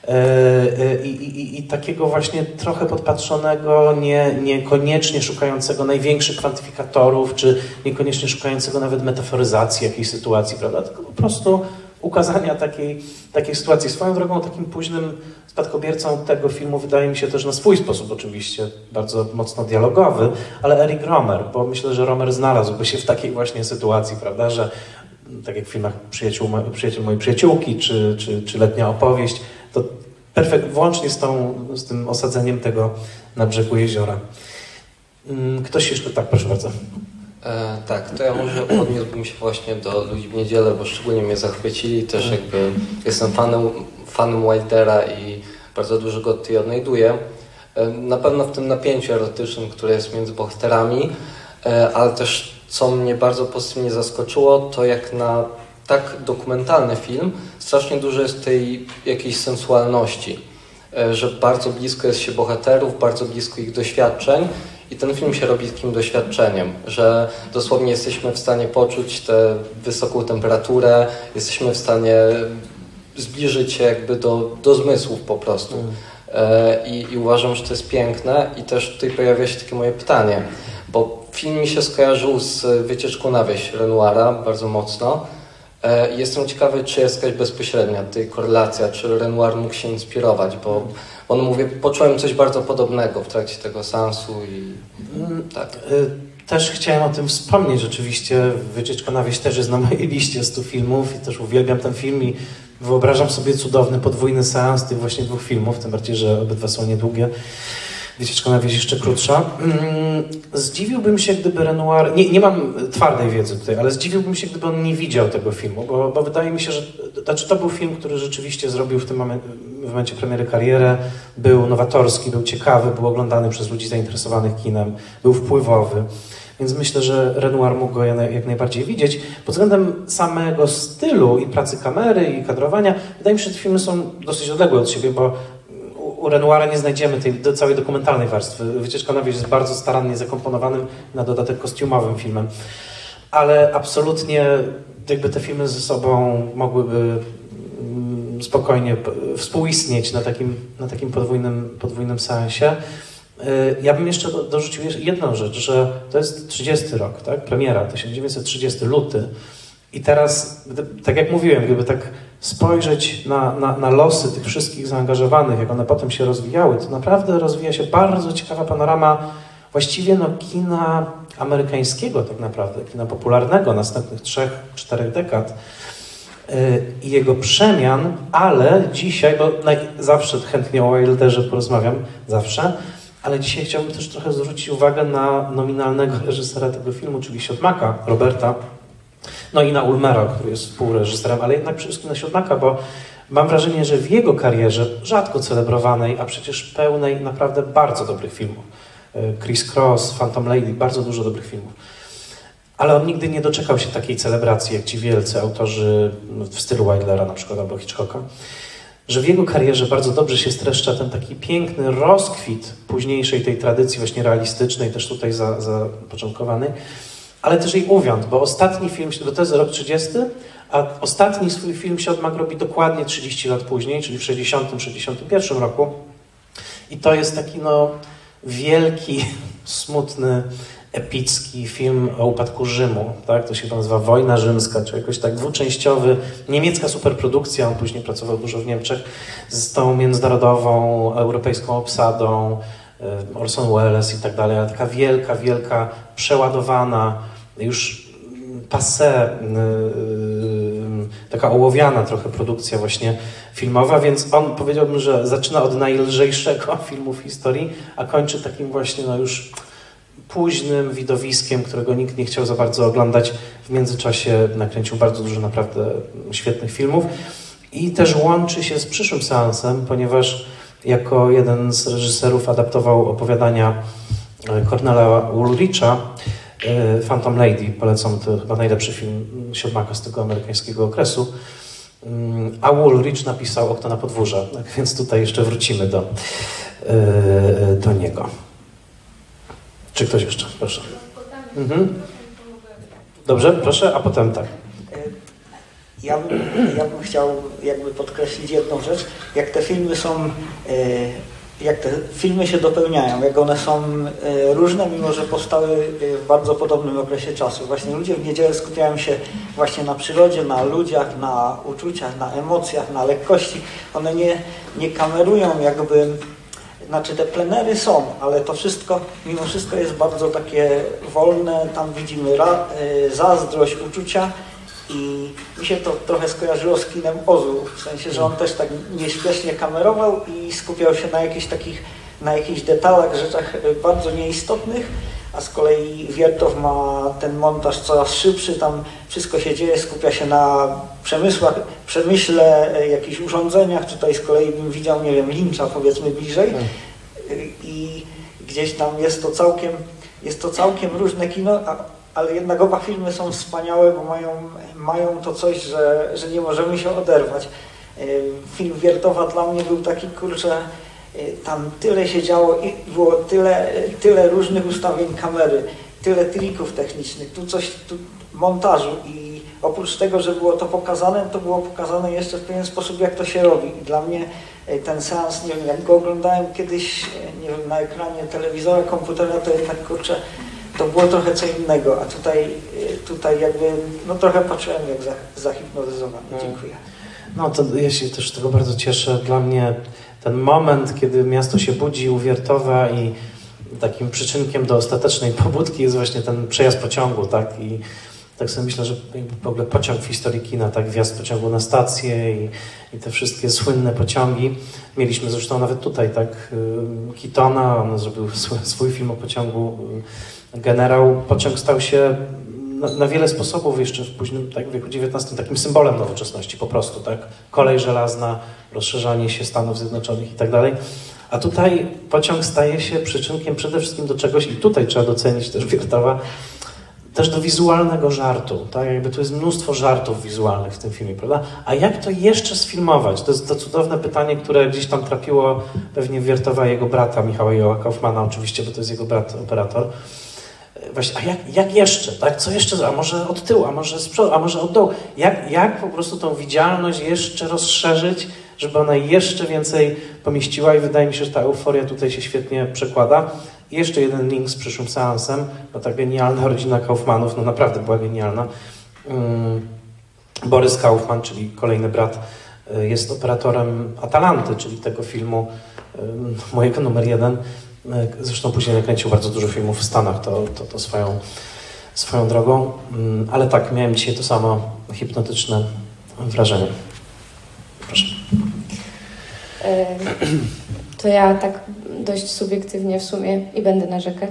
I, i, i takiego właśnie trochę podpatrzonego, nie, niekoniecznie szukającego największych kwantyfikatorów, czy niekoniecznie szukającego nawet metaforyzacji jakiejś sytuacji, prawda? Tylko po prostu ukazania takiej, takiej sytuacji. Swoją drogą takim późnym spadkobiercą tego filmu wydaje mi się też na swój sposób oczywiście, bardzo mocno dialogowy, ale Eric Rohmer, bo myślę, że Rohmer znalazłby się w takiej właśnie sytuacji, prawda, że tak jak w filmach Przyjaciół, Przyjaciel mojej przyjaciółki, czy, czy, czy Letnia opowieść, to perfekt, włącznie z, tą, z tym osadzeniem tego na brzegu jeziora. Ktoś jeszcze? Tak, proszę bardzo. E, tak, to ja może odniósłbym się właśnie do Ludzi w niedzielę, bo szczególnie mnie zachwycili. Też jakby jestem fanem, fanem Wildera i bardzo dużo go tutaj odnajduję. E, na pewno w tym napięciu erotycznym, które jest między bohaterami, e, ale też co mnie bardzo pozytywnie zaskoczyło, to jak na tak dokumentalny film strasznie dużo jest tej jakiejś sensualności, że bardzo blisko jest się bohaterów, bardzo blisko ich doświadczeń i ten film się robi takim doświadczeniem, że dosłownie jesteśmy w stanie poczuć tę wysoką temperaturę, jesteśmy w stanie zbliżyć się jakby do, do zmysłów po prostu. Mm. I, I uważam, że to jest piękne i też tutaj pojawia się takie moje pytanie, bo film mi się skojarzył z Wycieczką na wieś Renoira bardzo mocno. Jestem ciekawy, czy jest jakaś bezpośrednia tutaj korelacja, czy Renoir mógł się inspirować, bo on mówi, poczułem coś bardzo podobnego w trakcie tego seansu i tak. Też chciałem o tym wspomnieć rzeczywiście. Wycieczka na wieś też jest na mojej liście stu filmów i też uwielbiam ten film i wyobrażam sobie cudowny podwójny seans tych właśnie dwóch filmów, tym bardziej, że obydwa są niedługie. Wycieczka na wieś jeszcze krótsza. Zdziwiłbym się, gdyby Renoir... Nie, nie mam twardej wiedzy tutaj, ale zdziwiłbym się, gdyby on nie widział tego filmu, bo, bo wydaje mi się, że znaczy to był film, który rzeczywiście zrobił w tym momencie, w momencie premiery karierę, był nowatorski, był ciekawy, był oglądany przez ludzi zainteresowanych kinem, był wpływowy. Więc myślę, że Renoir mógł go jak najbardziej widzieć. Pod względem samego stylu i pracy kamery i kadrowania, wydaje mi się, że te filmy są dosyć odległe od siebie, bo u Renoira nie znajdziemy tej do, całej dokumentalnej warstwy. Wycieczka na wieś jest bardzo starannie zakomponowanym, na dodatek kostiumowym filmem. Ale absolutnie jakby te filmy ze sobą mogłyby spokojnie współistnieć na takim, na takim podwójnym, podwójnym seansie. Ja bym jeszcze dorzucił jedną rzecz, że to jest trzydziesty rok, tak? Premiera, tysiąc dziewięćset trzydziesty, luty. I teraz, tak jak mówiłem, gdyby tak spojrzeć na, na, na losy tych wszystkich zaangażowanych, jak one potem się rozwijały, to naprawdę rozwija się bardzo ciekawa panorama właściwie no, kina amerykańskiego tak naprawdę, kina popularnego następnych trzech, czterech dekad yy, i jego przemian, ale dzisiaj, bo naj, zawsze chętnie o Wilderze porozmawiam, zawsze, ale dzisiaj chciałbym też trochę zwrócić uwagę na nominalnego reżysera tego filmu, czyli Siodmaka, Roberta, no i na Ulmera, który jest współreżyserem, ale jednak przede wszystkim na Siodmaka, bo mam wrażenie, że w jego karierze, rzadko celebrowanej, a przecież pełnej naprawdę bardzo dobrych filmów, Criss Cross, Phantom Lady, bardzo dużo dobrych filmów, ale on nigdy nie doczekał się takiej celebracji, jak ci wielcy autorzy w stylu Wildera na przykład, albo Hitchcocka. że w jego karierze bardzo dobrze się streszcza ten taki piękny rozkwit późniejszej tej tradycji właśnie realistycznej, też tutaj zapoczątkowany, ale też jej uwiąd, bo ostatni film, bo to jest rok trzydziesty, a ostatni swój film Siodmak robi dokładnie trzydzieści lat później, czyli w sześćdziesiątym sześćdziesiątym pierwszym roku. I to jest taki no wielki, smutny, epicki film o upadku Rzymu, tak? To się to nazywa Wojna Rzymska, czy jakoś tak dwuczęściowy, niemiecka superprodukcja, on później pracował dużo w Niemczech, z tą międzynarodową, europejską obsadą, Orson Welles i tak dalej, ale taka wielka, wielka, przeładowana, już passé, taka ołowiana trochę produkcja właśnie filmowa, więc on powiedziałbym, że zaczyna od najlżejszego filmu w historii, a kończy takim właśnie no już późnym widowiskiem, którego nikt nie chciał za bardzo oglądać. W międzyczasie nakręcił bardzo dużo naprawdę świetnych filmów i też łączy się z przyszłym seansem, ponieważ jako jeden z reżyserów adaptował opowiadania Cornela Woolricha, Phantom Lady, polecam, to chyba najlepszy film Siodmaka z tego amerykańskiego okresu, a Woolrich napisał Okno na podwórze, tak więc tutaj jeszcze wrócimy do, do niego. Czy ktoś jeszcze? Proszę. Mhm. Dobrze, proszę, a potem tak. Ja bym, ja bym chciał jakby podkreślić jedną rzecz, jak te filmy są, jak te filmy się dopełniają, jak one są różne, mimo że powstały w bardzo podobnym okresie czasu. Właśnie ludzie w niedzielę skupiają się właśnie na przyrodzie, na ludziach, na uczuciach, na emocjach, na lekkości. One nie, nie kamerują jakby, znaczy te plenery są, ale to wszystko, mimo wszystko jest bardzo takie wolne, tam widzimy ra, zazdrość, uczucia. I mi się to trochę skojarzyło z kinem Ozu, w sensie, że on też tak nieśpiesznie kamerował i skupiał się na jakichś takich, na jakichś detalach, rzeczach bardzo nieistotnych, a z kolei Wiertow ma ten montaż coraz szybszy, tam wszystko się dzieje, skupia się na przemysłach, przemyśle, jakichś urządzeniach, tutaj z kolei bym widział, nie wiem, Lyncha powiedzmy bliżej i gdzieś tam jest to całkiem, jest to całkiem różne kino, a ale jednak oba filmy są wspaniałe, bo mają, mają to coś, że, że nie możemy się oderwać. Film Wiertowa dla mnie był taki, kurczę, tam tyle się działo i było tyle, tyle różnych ustawień kamery, tyle trików technicznych, tu coś, tu montażu i oprócz tego, że było to pokazane, to było pokazane jeszcze w pewien sposób, jak to się robi. I dla mnie ten seans, nie wiem, jak go oglądałem kiedyś, nie wiem, na ekranie telewizora, komputera, to jednak, kurczę, to było trochę co innego, a tutaj, tutaj jakby, no trochę patrzyłem jak zahipnotyzowany. Dziękuję. No to ja się też z tego bardzo cieszę. Dla mnie ten moment, kiedy miasto się budzi u Wiertowa i takim przyczynkiem do ostatecznej pobudki jest właśnie ten przejazd pociągu, tak? I tak sobie myślę, że w ogóle pociąg w historii kina, tak? Wjazd pociągu na stację i, i te wszystkie słynne pociągi. Mieliśmy zresztą nawet tutaj, tak? Keatona, on zrobił swój, swój film o pociągu. Generał. Pociąg stał się na, na wiele sposobów jeszcze w późnym tak, wieku dziewiętnastym takim symbolem nowoczesności po prostu, tak? Kolej żelazna, rozszerzanie się Stanów Zjednoczonych i tak dalej. A tutaj pociąg staje się przyczynkiem przede wszystkim do czegoś i tutaj trzeba docenić też Wiertowa, też do wizualnego żartu, tak? Jakby tu jest mnóstwo żartów wizualnych w tym filmie, prawda? A jak to jeszcze sfilmować? To jest to cudowne pytanie, które gdzieś tam trapiło pewnie Wiertowa, jego brata Michała Joła Kaufmana oczywiście, bo to jest jego brat operator. Właśnie, a jak, jak jeszcze, tak? Co jeszcze? A może od tyłu, a może z przodu, a może od dołu? Jak, jak po prostu tą widzialność jeszcze rozszerzyć, żeby ona jeszcze więcej pomieściła i wydaje mi się, że ta euforia tutaj się świetnie przekłada. I jeszcze jeden link z przyszłym seansem, bo ta genialna rodzina Kaufmanów, no naprawdę była genialna. Um, Borys Kaufman, czyli kolejny brat, jest operatorem Atalanty, czyli tego filmu um, mojego numer jeden. Zresztą później nakręcił bardzo dużo filmów w Stanach, to, to, to swoją, swoją drogą. Ale tak, miałem dzisiaj to samo hipnotyczne wrażenie. Proszę. To ja tak dość subiektywnie w sumie i będę narzekać.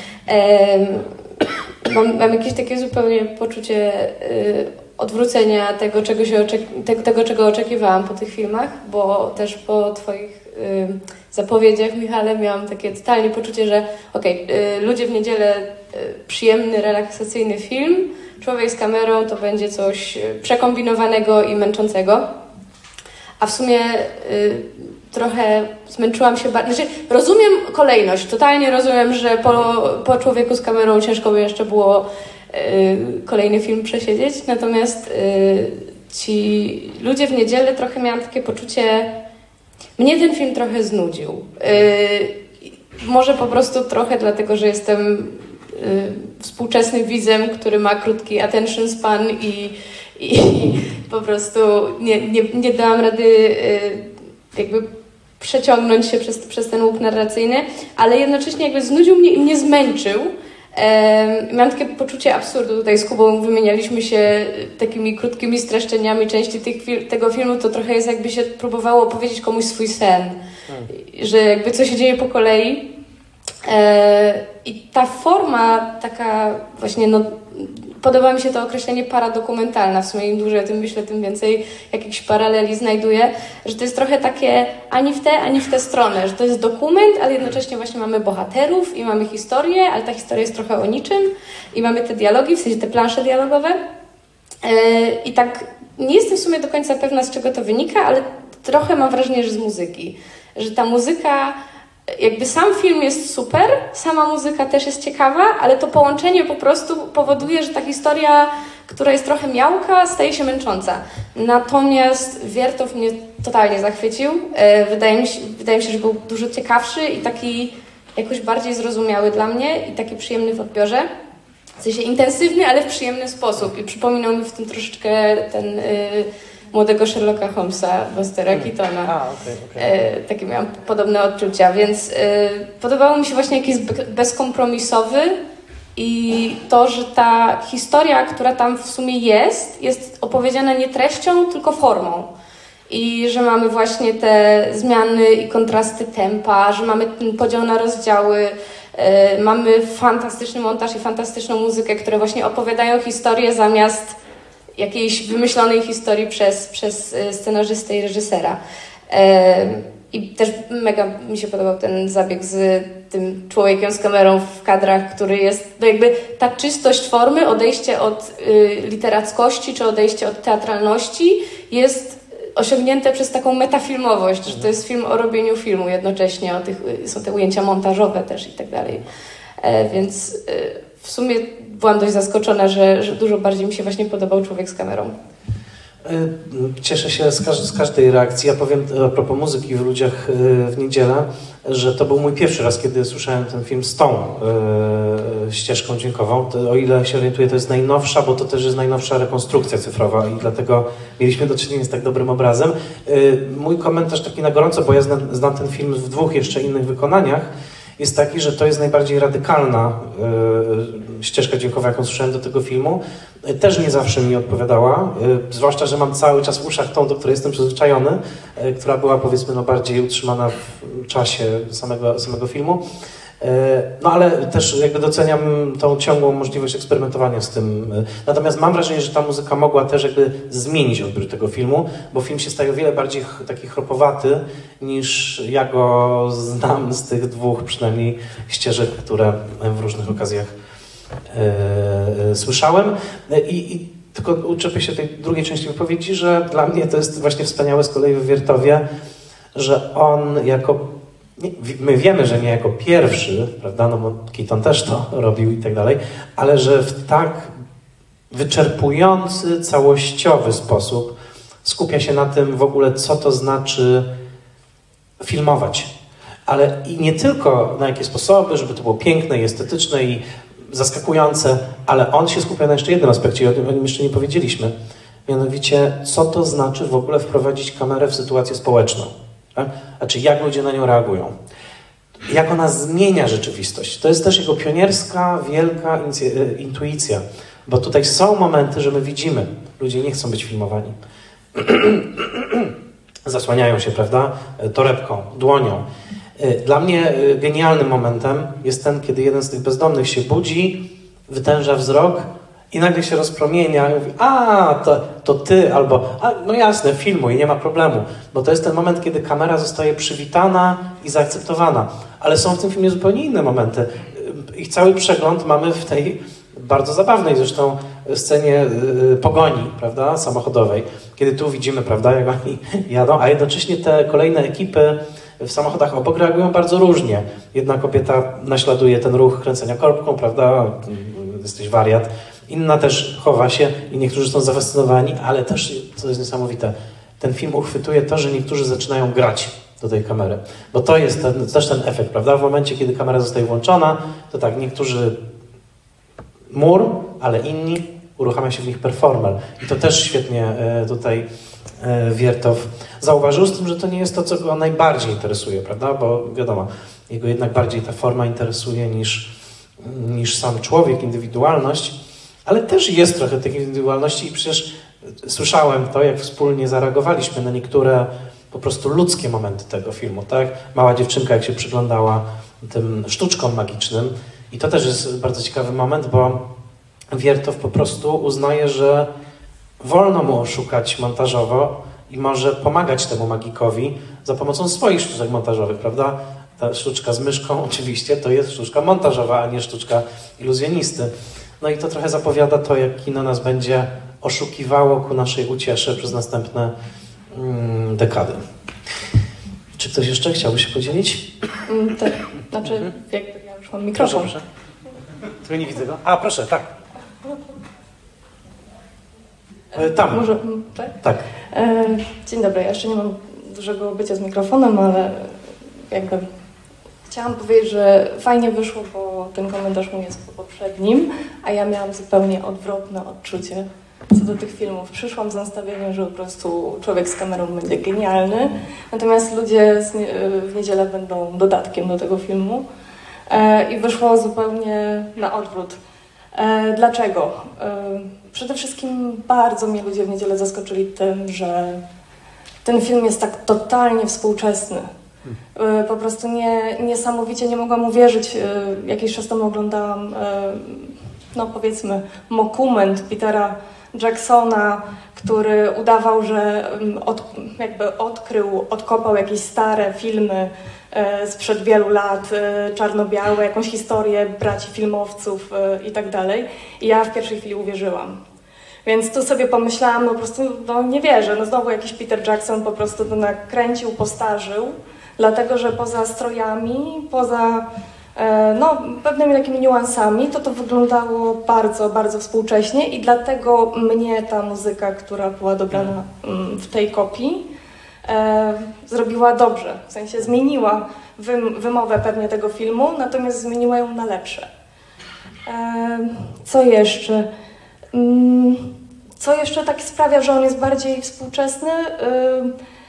Mam, mam jakieś takie zupełnie poczucie odwrócenia tego, czego się oczek- tego, tego, czego oczekiwałam po tych filmach, bo też po twoich zapowiedziach, Michale, miałam takie totalnie poczucie, że okej, okay, ludzie w niedzielę, przyjemny, relaksacyjny film, człowiek z kamerą to będzie coś przekombinowanego i męczącego. a w sumie y, trochę zmęczyłam się bardzo. Znaczy, rozumiem kolejność, totalnie rozumiem, że po, po Człowieku z kamerą ciężko by jeszcze było y, kolejny film przesiedzieć, natomiast y, ci ludzie w niedzielę trochę miałam takie poczucie, mnie ten film trochę znudził. Y, może po prostu trochę dlatego, że jestem y, współczesnym widzem, który ma krótki attention span i, i, i po prostu nie, nie, nie dałam rady y, jakby przeciągnąć się przez, przez ten łuk narracyjny, ale jednocześnie jakby znudził mnie i mnie zmęczył. Um, miałam takie poczucie absurdu. Tutaj z Kubą wymienialiśmy się takimi krótkimi streszczeniami części tych fil- tego filmu, to trochę jest jakby się próbowało opowiedzieć komuś swój sen, hmm. że jakby co się dzieje po kolei. E, I ta forma taka właśnie, no, podoba mi się to określenie paradokumentalna. W sumie im dłużej o tym myślę, tym więcej jakichś paraleli znajduję, że to jest trochę takie ani w tę, ani w tę stronę, że to jest dokument, ale jednocześnie właśnie mamy bohaterów i mamy historię, ale ta historia jest trochę o niczym i mamy te dialogi, w sensie te plansze dialogowe. I tak nie jestem w sumie do końca pewna, z czego to wynika, ale trochę mam wrażenie, że z muzyki. Że ta muzyka, jakby sam film jest super, sama muzyka też jest ciekawa, ale to połączenie po prostu powoduje, że ta historia, która jest trochę miałka, staje się męcząca. Natomiast Wiertow mnie totalnie zachwycił. Wydaje mi się, wydaje mi się, że był dużo ciekawszy i taki jakoś bardziej zrozumiały dla mnie i taki przyjemny w odbiorze. W sensie intensywny, ale w przyjemny sposób. I przypominał mi w tym troszeczkę ten y, młodego Sherlocka Holmesa, Bustera Keatona. A, okay, okay. Y, takie miałam podobne odczucia, więc y, podobało mi się właśnie, jak jest be- bezkompromisowy i to, że ta historia, która tam w sumie jest, jest opowiedziana nie treścią, tylko formą. I że mamy właśnie te zmiany i kontrasty tempa, że mamy ten podział na rozdziały, yy, mamy fantastyczny montaż i fantastyczną muzykę, które właśnie opowiadają historię zamiast jakiejś wymyślonej historii przez, przez scenarzystę i reżysera. Yy, I też mega mi się podobał ten zabieg z tym człowiekiem z kamerą w kadrach, który jest, no jakby ta czystość formy, odejście od y, literackości czy odejście od teatralności jest osiągnięte przez taką metafilmowość, mhm. że to jest film o robieniu filmu jednocześnie, o tych, są te ujęcia montażowe też i tak dalej. E, więc e, w sumie byłam dość zaskoczona, że, że dużo bardziej mi się właśnie podobał Człowiek z kamerą. Cieszę się z, każ- z każdej reakcji. Ja powiem a propos muzyki w Ludziach w niedzielę, że to był mój pierwszy raz, kiedy słyszałem ten film z tą e, ścieżką dźwiękową. To, o ile się orientuję, to jest najnowsza, bo to też jest najnowsza rekonstrukcja cyfrowa i dlatego mieliśmy do czynienia z tak dobrym obrazem. E, mój komentarz taki na gorąco, bo ja znam, znam ten film w dwóch jeszcze innych wykonaniach, jest taki, że to jest najbardziej radykalna y, ścieżka dźwiękowa, jaką słyszałem do tego filmu. Y, też nie zawsze mi odpowiadała, y, zwłaszcza, że mam cały czas w uszach tą, do której jestem przyzwyczajony, y, która była, powiedzmy, no, bardziej utrzymana w czasie samego, samego filmu. Y, no ale też jakby doceniam tą ciągłą możliwość eksperymentowania z tym. Y, natomiast mam wrażenie, że ta muzyka mogła też jakby zmienić odbiór tego filmu, bo film się staje o wiele bardziej ch- taki chropowaty, niż ja go znam z tych dwóch przynajmniej ścieżek, które w różnych okazjach yy, słyszałem. I, I tylko uczepię się tej drugiej części wypowiedzi, że dla mnie to jest właśnie wspaniałe z kolei w Wiertowie, że on jako, nie, my wiemy, że nie jako pierwszy, prawda, no bo Keaton też to robił i tak dalej, ale że w tak wyczerpujący, całościowy sposób skupia się na tym w ogóle, co to znaczy filmować. Ale i nie tylko na jakie sposoby, żeby to było piękne i estetyczne i zaskakujące, ale on się skupia na jeszcze jednym aspekcie i o tym, o nim jeszcze nie powiedzieliśmy. Mianowicie, co to znaczy w ogóle wprowadzić kamerę w sytuację społeczną. Tak? Znaczy, jak ludzie na nią reagują. Jak ona zmienia rzeczywistość. To jest też jego pionierska, wielka intuicja. Bo tutaj są momenty, że my widzimy, ludzie nie chcą być filmowani. Zasłaniają się, prawda, torebką, dłonią. Dla mnie genialnym momentem jest ten, kiedy jeden z tych bezdomnych się budzi, wytęża wzrok i nagle się rozpromienia i mówi, a, to, to ty, albo, a, no jasne, filmuj, nie ma problemu. Bo to jest ten moment, kiedy kamera zostaje przywitana i zaakceptowana. Ale są w tym filmie zupełnie inne momenty. Ich cały przegląd mamy w tej bardzo zabawnej zresztą scenie pogoni, prawda, samochodowej, kiedy tu widzimy, prawda, jak oni jadą, a jednocześnie te kolejne ekipy w samochodach obok reagują bardzo różnie. Jedna kobieta naśladuje ten ruch kręcenia korbką, prawda, jesteś wariat, inna też chowa się i niektórzy są zafascynowani, ale też, co jest niesamowite, ten film uchwytuje to, że niektórzy zaczynają grać do tej kamery, bo to jest ten, też ten efekt, prawda, w momencie, kiedy kamera zostaje włączona, to tak, niektórzy mur, ale inni uruchamia się w nich performer i to też świetnie tutaj Wiertow zauważył, z tym, że to nie jest to, co go najbardziej interesuje, prawda, bo wiadomo, jego jednak bardziej ta forma interesuje niż, niż sam człowiek, indywidualność, ale też jest trochę tej indywidualności i przecież słyszałem to, jak wspólnie zareagowaliśmy na niektóre po prostu ludzkie momenty tego filmu, tak? Mała dziewczynka, jak się przyglądała tym sztuczkom magicznym i to też jest bardzo ciekawy moment, bo Wiertow po prostu uznaje, że wolno mu oszukać montażowo i może pomagać temu magikowi za pomocą swoich sztuczek montażowych, prawda? Ta sztuczka z myszką oczywiście to jest sztuczka montażowa, a nie sztuczka iluzjonisty. No i to trochę zapowiada to, jak kino nas będzie oszukiwało ku naszej uciesze przez następne mm, dekady. Czy ktoś jeszcze chciałby się podzielić? Mm, tak, znaczy, mhm. jakby ja już mam mikrofon. Proszę, proszę. Tylko nie widzę go. A, proszę, tak. E, tam. Może, tak? Tak. E, dzień dobry, ja jeszcze nie mam dużego bycia z mikrofonem, ale jakby chciałam powiedzieć, że fajnie wyszło, bo ten komentarz mój jest po poprzednim, a ja miałam zupełnie odwrotne odczucie co do tych filmów. Przyszłam z nastawieniem, że po prostu człowiek z kamerą będzie genialny, natomiast ludzie z nie, w niedzielę będą dodatkiem do tego filmu e, i wyszło zupełnie na odwrót. E, dlaczego? E, przede wszystkim bardzo mnie ludzie w niedzielę zaskoczyli tym, że ten film jest tak totalnie współczesny. E, po prostu nie, niesamowicie nie mogłam uwierzyć. E, jakiś czas temu oglądałam, e, no powiedzmy, dokument Petera Jacksona, który udawał, że od, jakby odkrył, odkopał jakieś stare filmy e, sprzed wielu lat, e, czarno-białe, jakąś historię braci filmowców e, i tak dalej. I ja w pierwszej chwili uwierzyłam. Więc tu sobie pomyślałam, no po prostu, no nie wierzę, no znowu jakiś Peter Jackson po prostu to nakręcił, postarzył, dlatego że poza strojami, poza no, pewnymi takimi niuansami, to to wyglądało bardzo, bardzo współcześnie i dlatego mnie ta muzyka, która była dobrana w tej kopii, e, zrobiła dobrze. W sensie zmieniła wym, wymowę pewnie tego filmu, natomiast zmieniła ją na lepsze. E, co jeszcze? Mm, co jeszcze tak sprawia, że on jest bardziej współczesny? E,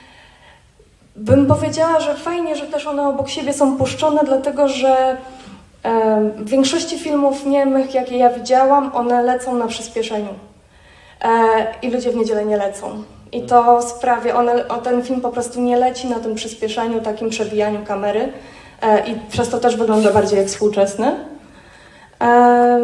Bym powiedziała, że fajnie, że też one obok siebie są puszczone, dlatego że e, w większości filmów niemych, jakie ja widziałam, one lecą na przyspieszeniu e, i ludzie w niedzielę nie lecą. I to sprawia, one, o ten film po prostu nie leci na tym przyspieszeniu, takim przewijaniu kamery e, i przez to też wygląda bardziej jak współczesny. E,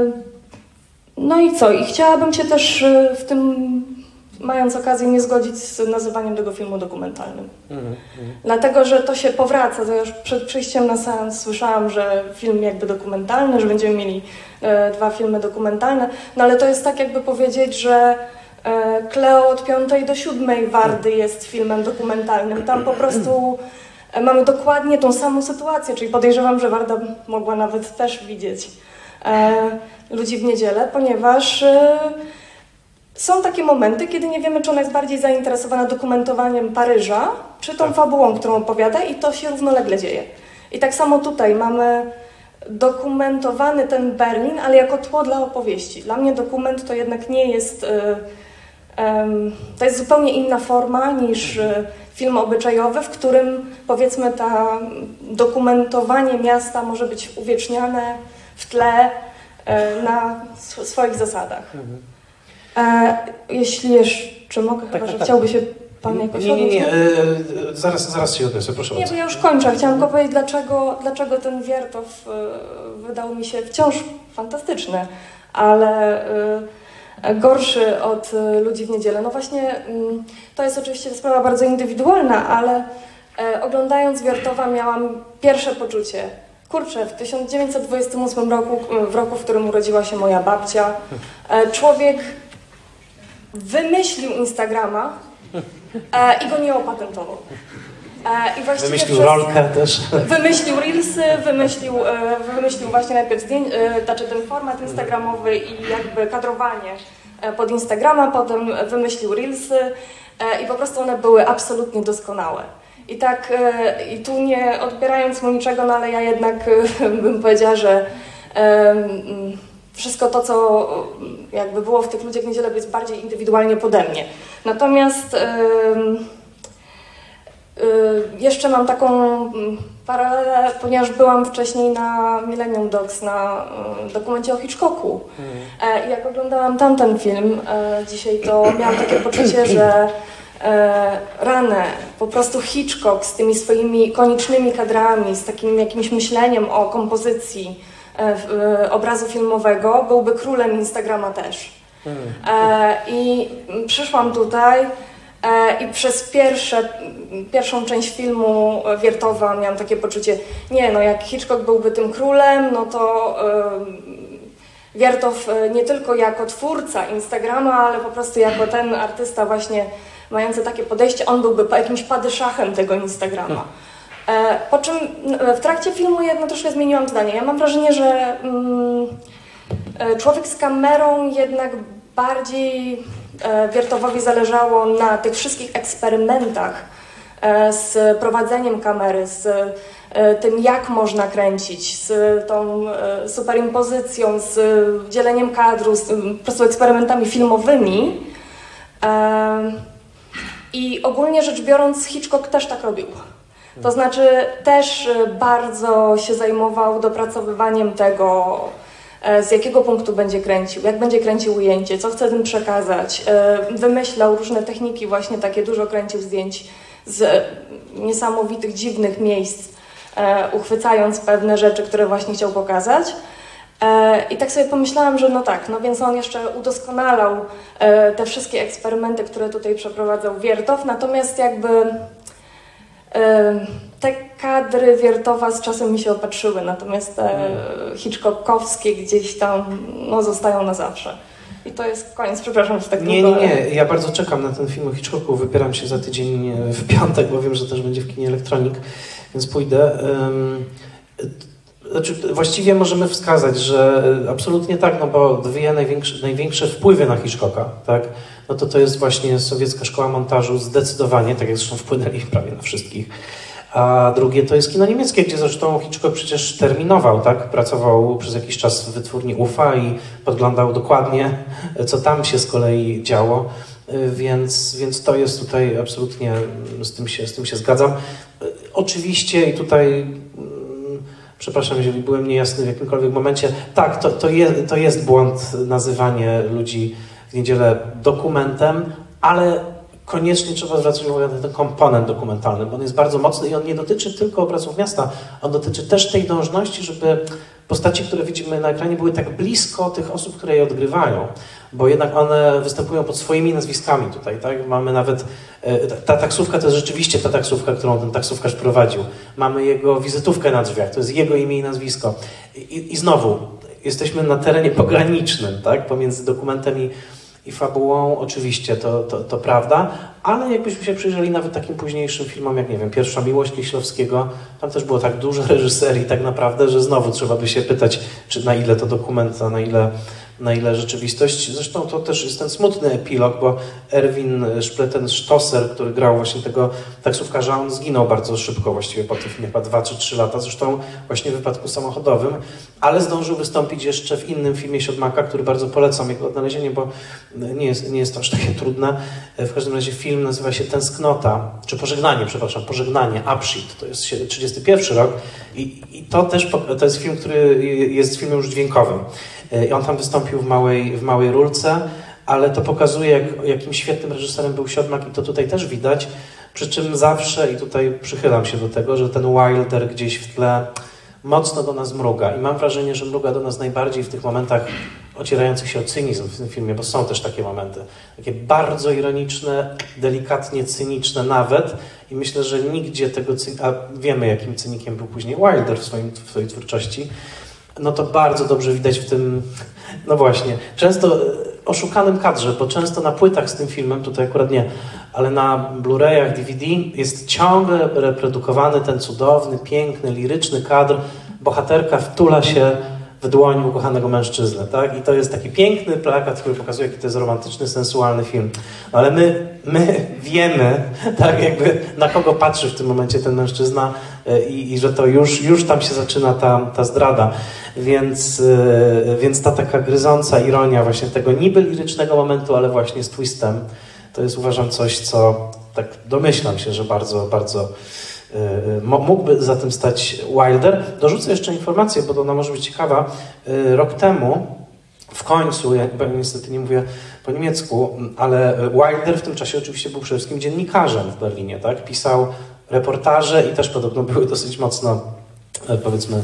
no i co? I chciałabym się też w tym, mając okazję, nie zgodzić z nazywaniem tego filmu dokumentalnym. Mm, mm. Dlatego, że to się powraca. To już przed przyjściem na seans słyszałam, że film jakby dokumentalny, że będziemy mieli e, dwa filmy dokumentalne, no ale to jest tak jakby powiedzieć, że e, Kleo od piątej do siódmej Wardy jest filmem dokumentalnym. Tam po prostu e, mamy dokładnie tą samą sytuację, czyli podejrzewam, że Warda mogła nawet też widzieć e, ludzi w niedzielę, ponieważ e, są takie momenty, kiedy nie wiemy, czy ona jest bardziej zainteresowana dokumentowaniem Paryża, czy tą fabułą, którą opowiada i to się równolegle dzieje. I tak samo tutaj mamy dokumentowany ten Berlin, ale jako tło dla opowieści. Dla mnie dokument to jednak nie jest, yy, yy, to jest zupełnie inna forma niż yy, film obyczajowy, w którym powiedzmy ta dokumentowanie miasta może być uwieczniane w tle yy, na sw swoich zasadach. Mhm. E, jeśli jeszcze mogę, tak, chyba, tak, że tak. Chciałby się Pan jakoś Nie, nie, nie, nie. E, zaraz, zaraz się odniosę, proszę Nie, bardzo. bo ja już kończę. Chciałam tylko powiedzieć, dlaczego, dlaczego ten Wiertow e, wydał mi się wciąż fantastyczny, ale e, gorszy od e, Ludzi w niedzielę. No właśnie, m, to jest oczywiście sprawa bardzo indywidualna, ale e, oglądając Wiertowa miałam pierwsze poczucie, kurczę, w tysiąc dziewięćset dwudziestym ósmym roku, w roku, w którym urodziła się moja babcia, e, człowiek wymyślił Instagrama e, i go nie opatentował. E, i właściwie Wymyślił przez, rolkę też. Wymyślił reelsy, wymyślił, e, wymyślił właśnie najpierw zdjęć, e, znaczy ten format instagramowy i jakby kadrowanie e, pod Instagrama, potem wymyślił reelsy e, i po prostu one były absolutnie doskonałe. I tak, e, i tu nie odbierając mu niczego, no ale ja jednak e, bym powiedziała, że e, wszystko to, co jakby było w tych ludziach w niedzielę, jest bardziej indywidualnie pode mnie. Natomiast e, jeszcze mam taką paralelę, ponieważ byłam wcześniej na Millennium Dogs, na dokumencie o Hitchcocku. Mm. I jak oglądałam tamten film dzisiaj, to miałam takie poczucie, że ranę, po prostu Hitchcock z tymi swoimi ikonicznymi kadrami, z takim jakimś myśleniem o kompozycji obrazu filmowego, byłby królem Instagrama też. Mm. I przyszłam tutaj i przez pierwsze, pierwszą część filmu Wiertowa miałam takie poczucie, nie no, jak Hitchcock byłby tym królem, no to yy, Wiertow nie tylko jako twórca Instagrama, ale po prostu jako ten artysta właśnie mający takie podejście, on byłby jakimś padyszachem tego Instagrama. E, po czym w trakcie filmu jedno troszkę zmieniłam zdanie. Ja mam wrażenie, że mm, człowiek z kamerą jednak bardziej Wiertowowi zależało na tych wszystkich eksperymentach z prowadzeniem kamery, z tym, jak można kręcić, z tą superimpozycją, z dzieleniem kadru, z po prostu eksperymentami filmowymi. I ogólnie rzecz biorąc, Hitchcock też tak robił. To znaczy też bardzo się zajmował dopracowywaniem tego, z jakiego punktu będzie kręcił, jak będzie kręcił ujęcie, co chce tym przekazać. Wymyślał różne techniki, właśnie takie, dużo kręcił zdjęć z niesamowitych, dziwnych miejsc, uchwycając pewne rzeczy, które właśnie chciał pokazać. I tak sobie pomyślałam, że no tak, no więc on jeszcze udoskonalał te wszystkie eksperymenty, które tutaj przeprowadzał Wiertow, natomiast jakby te kadry Wiertowa z czasem mi się opatrzyły, natomiast te Hitchcockowskie gdzieś tam no, zostają na zawsze. I to jest koniec, przepraszam, że tak Nie, nie, nie, ja bardzo czekam na ten film o Hitchcocku, wybieram się za tydzień w piątek, bo wiem, że też będzie w kinie Elektronik, więc pójdę. Znaczy, właściwie możemy wskazać, że absolutnie tak, no bo dwie największe, największe wpływy na Hitchcocka, tak, no to to jest właśnie sowiecka szkoła montażu zdecydowanie, tak jak zresztą wpłynęli prawie na wszystkich. A drugie to jest kino niemieckie, gdzie zresztą Hitchcock przecież terminował, tak, pracował przez jakiś czas w wytwórni U F A i podglądał dokładnie, co tam się z kolei działo. Więc, więc to jest tutaj absolutnie, z tym się, z tym się zgadzam. Oczywiście i tutaj przepraszam, jeżeli byłem niejasny w jakimkolwiek momencie. Tak, to, to, je, to jest błąd nazywanie ludzi w niedzielę dokumentem, ale koniecznie trzeba zwracać uwagę na ten komponent dokumentalny, bo on jest bardzo mocny i on nie dotyczy tylko obrazów miasta, on dotyczy też tej dążności, żeby postaci, które widzimy na ekranie, były tak blisko tych osób, które je odgrywają, bo jednak one występują pod swoimi nazwiskami tutaj, tak? Mamy nawet, ta taksówka to jest rzeczywiście ta taksówka, którą ten taksówkarz prowadził. Mamy jego wizytówkę na drzwiach, to jest jego imię i nazwisko. I, i znowu, jesteśmy na terenie pogranicznym, tak? Pomiędzy dokumentem i I fabułą, oczywiście, to, to, to prawda, ale jakbyśmy się przyjrzeli nawet takim późniejszym filmom, jak nie wiem, Pierwsza miłość Kieślowskiego, tam też było tak dużo reżyserii tak naprawdę, że znowu trzeba by się pytać, czy na ile to dokument, a na ile, na ile rzeczywistość. Zresztą to też jest ten smutny epilog, bo Erwin Szpleten-Sztosser, który grał właśnie tego taksówkarza, on zginął bardzo szybko, właściwie po tym filmie, chyba dwa czy trzy lata, zresztą właśnie w wypadku samochodowym, ale zdążył wystąpić jeszcze w innym filmie Siodmaka, który bardzo polecam jego odnalezienie, bo nie jest, nie jest to aż takie trudne. W każdym razie film nazywa się Tęsknota, czy Pożegnanie, przepraszam, Pożegnanie, Abschied, to jest trzydziesty pierwszy rok i, i to też to jest film, który jest filmem już dźwiękowym. I on tam wystąpił w małej, w małej rulce, ale to pokazuje, jak, jakim świetnym reżyserem był Siodmak i to tutaj też widać, przy czym zawsze, i tutaj przychylam się do tego, że ten Wilder gdzieś w tle mocno do nas mruga i mam wrażenie, że mruga do nas najbardziej w tych momentach ocierających się o cynizm w tym filmie, bo są też takie momenty, takie bardzo ironiczne, delikatnie cyniczne nawet i myślę, że nigdzie tego, a wiemy jakim cynikiem był później Wilder w, swoim, w swojej twórczości, no to bardzo dobrze widać w tym, no właśnie, często oszukanym kadrze, bo często na płytach z tym filmem, tutaj akurat nie, ale na Blu-rayach, D V D jest ciągle reprodukowany ten cudowny, piękny, liryczny kadr, bohaterka wtula się w dłoń ukochanego mężczyzny, tak? I to jest taki piękny plakat, który pokazuje, jaki to jest romantyczny, sensualny film. No ale my, my wiemy, tak, jakby na kogo patrzy w tym momencie ten mężczyzna i, i że to już, już tam się zaczyna ta, ta zdrada. Więc, więc ta taka gryząca ironia właśnie tego niby lirycznego momentu, ale właśnie z twistem, to jest, uważam, coś, co tak domyślam się, że bardzo, bardzo mógłby za tym stać Wilder. Dorzucę jeszcze informację, bo ona może być ciekawa. Rok temu, w końcu, ja niestety nie mówię po niemiecku, ale Wilder w tym czasie oczywiście był przede wszystkim dziennikarzem w Berlinie, tak? Pisał reportaże i też podobno były dosyć mocno, powiedzmy,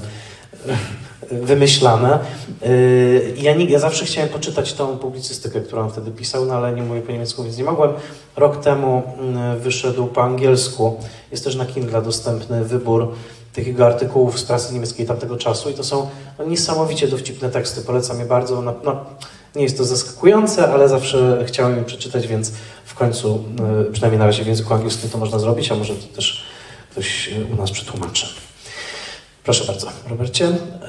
wymyślane. Ja, nie, ja zawsze chciałem poczytać tą publicystykę, którą on wtedy pisał, no ale nie mówię po niemiecku, więc nie mogłem. Rok temu wyszedł po angielsku. Jest też na Kindle dostępny wybór tych jego artykułów z prasy niemieckiej tamtego czasu i to są no, niesamowicie dowcipne teksty. Polecam je bardzo. No, no, nie jest to zaskakujące, ale zawsze chciałem je przeczytać, więc w końcu, przynajmniej na razie w języku angielskim to można zrobić, a może to też ktoś u nas przetłumaczy. Proszę bardzo, Robercie.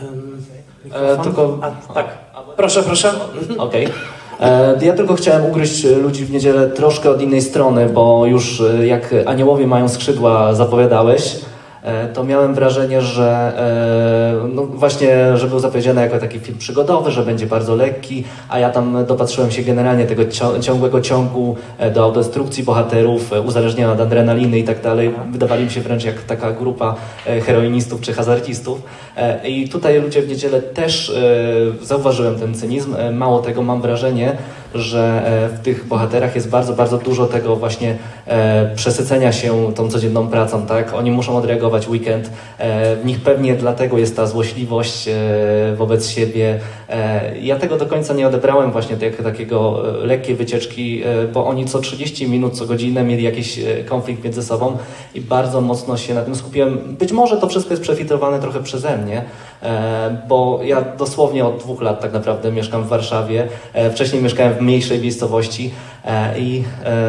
E, tylko... A, tak, proszę, proszę. Okej. Okay. Ja tylko chciałem ugryźć ludzi w niedzielę troszkę od innej strony, bo już jak Aniołowie mają skrzydła zapowiadałeś, to miałem wrażenie, że no właśnie, że był zapowiedziany jako taki film przygodowy, że będzie bardzo lekki, a ja tam dopatrzyłem się generalnie tego ciągłego ciągu do autodestrukcji bohaterów, uzależnienia od adrenaliny i tak dalej. Wydawali mi się wręcz jak taka grupa heroinistów czy hazardzistów. I tutaj ludzie w niedzielę też zauważyłem ten cynizm. Mało tego, mam wrażenie, że w tych bohaterach jest bardzo, bardzo dużo tego właśnie e, przesycenia się tą codzienną pracą, tak? Oni muszą odreagować weekend, e, w nich pewnie dlatego jest ta złośliwość e, wobec siebie. E, ja tego do końca nie odebrałem właśnie jak takiego e, lekkiej wycieczki, e, bo oni co trzydzieści minut, co godzinę mieli jakiś e, konflikt między sobą i bardzo mocno się na tym skupiłem. Być może to wszystko jest przefiltrowane trochę przeze mnie, e, bo ja dosłownie od dwóch lat tak naprawdę mieszkam w Warszawie. E, wcześniej mieszkałem w mniejszej miejscowości e, i,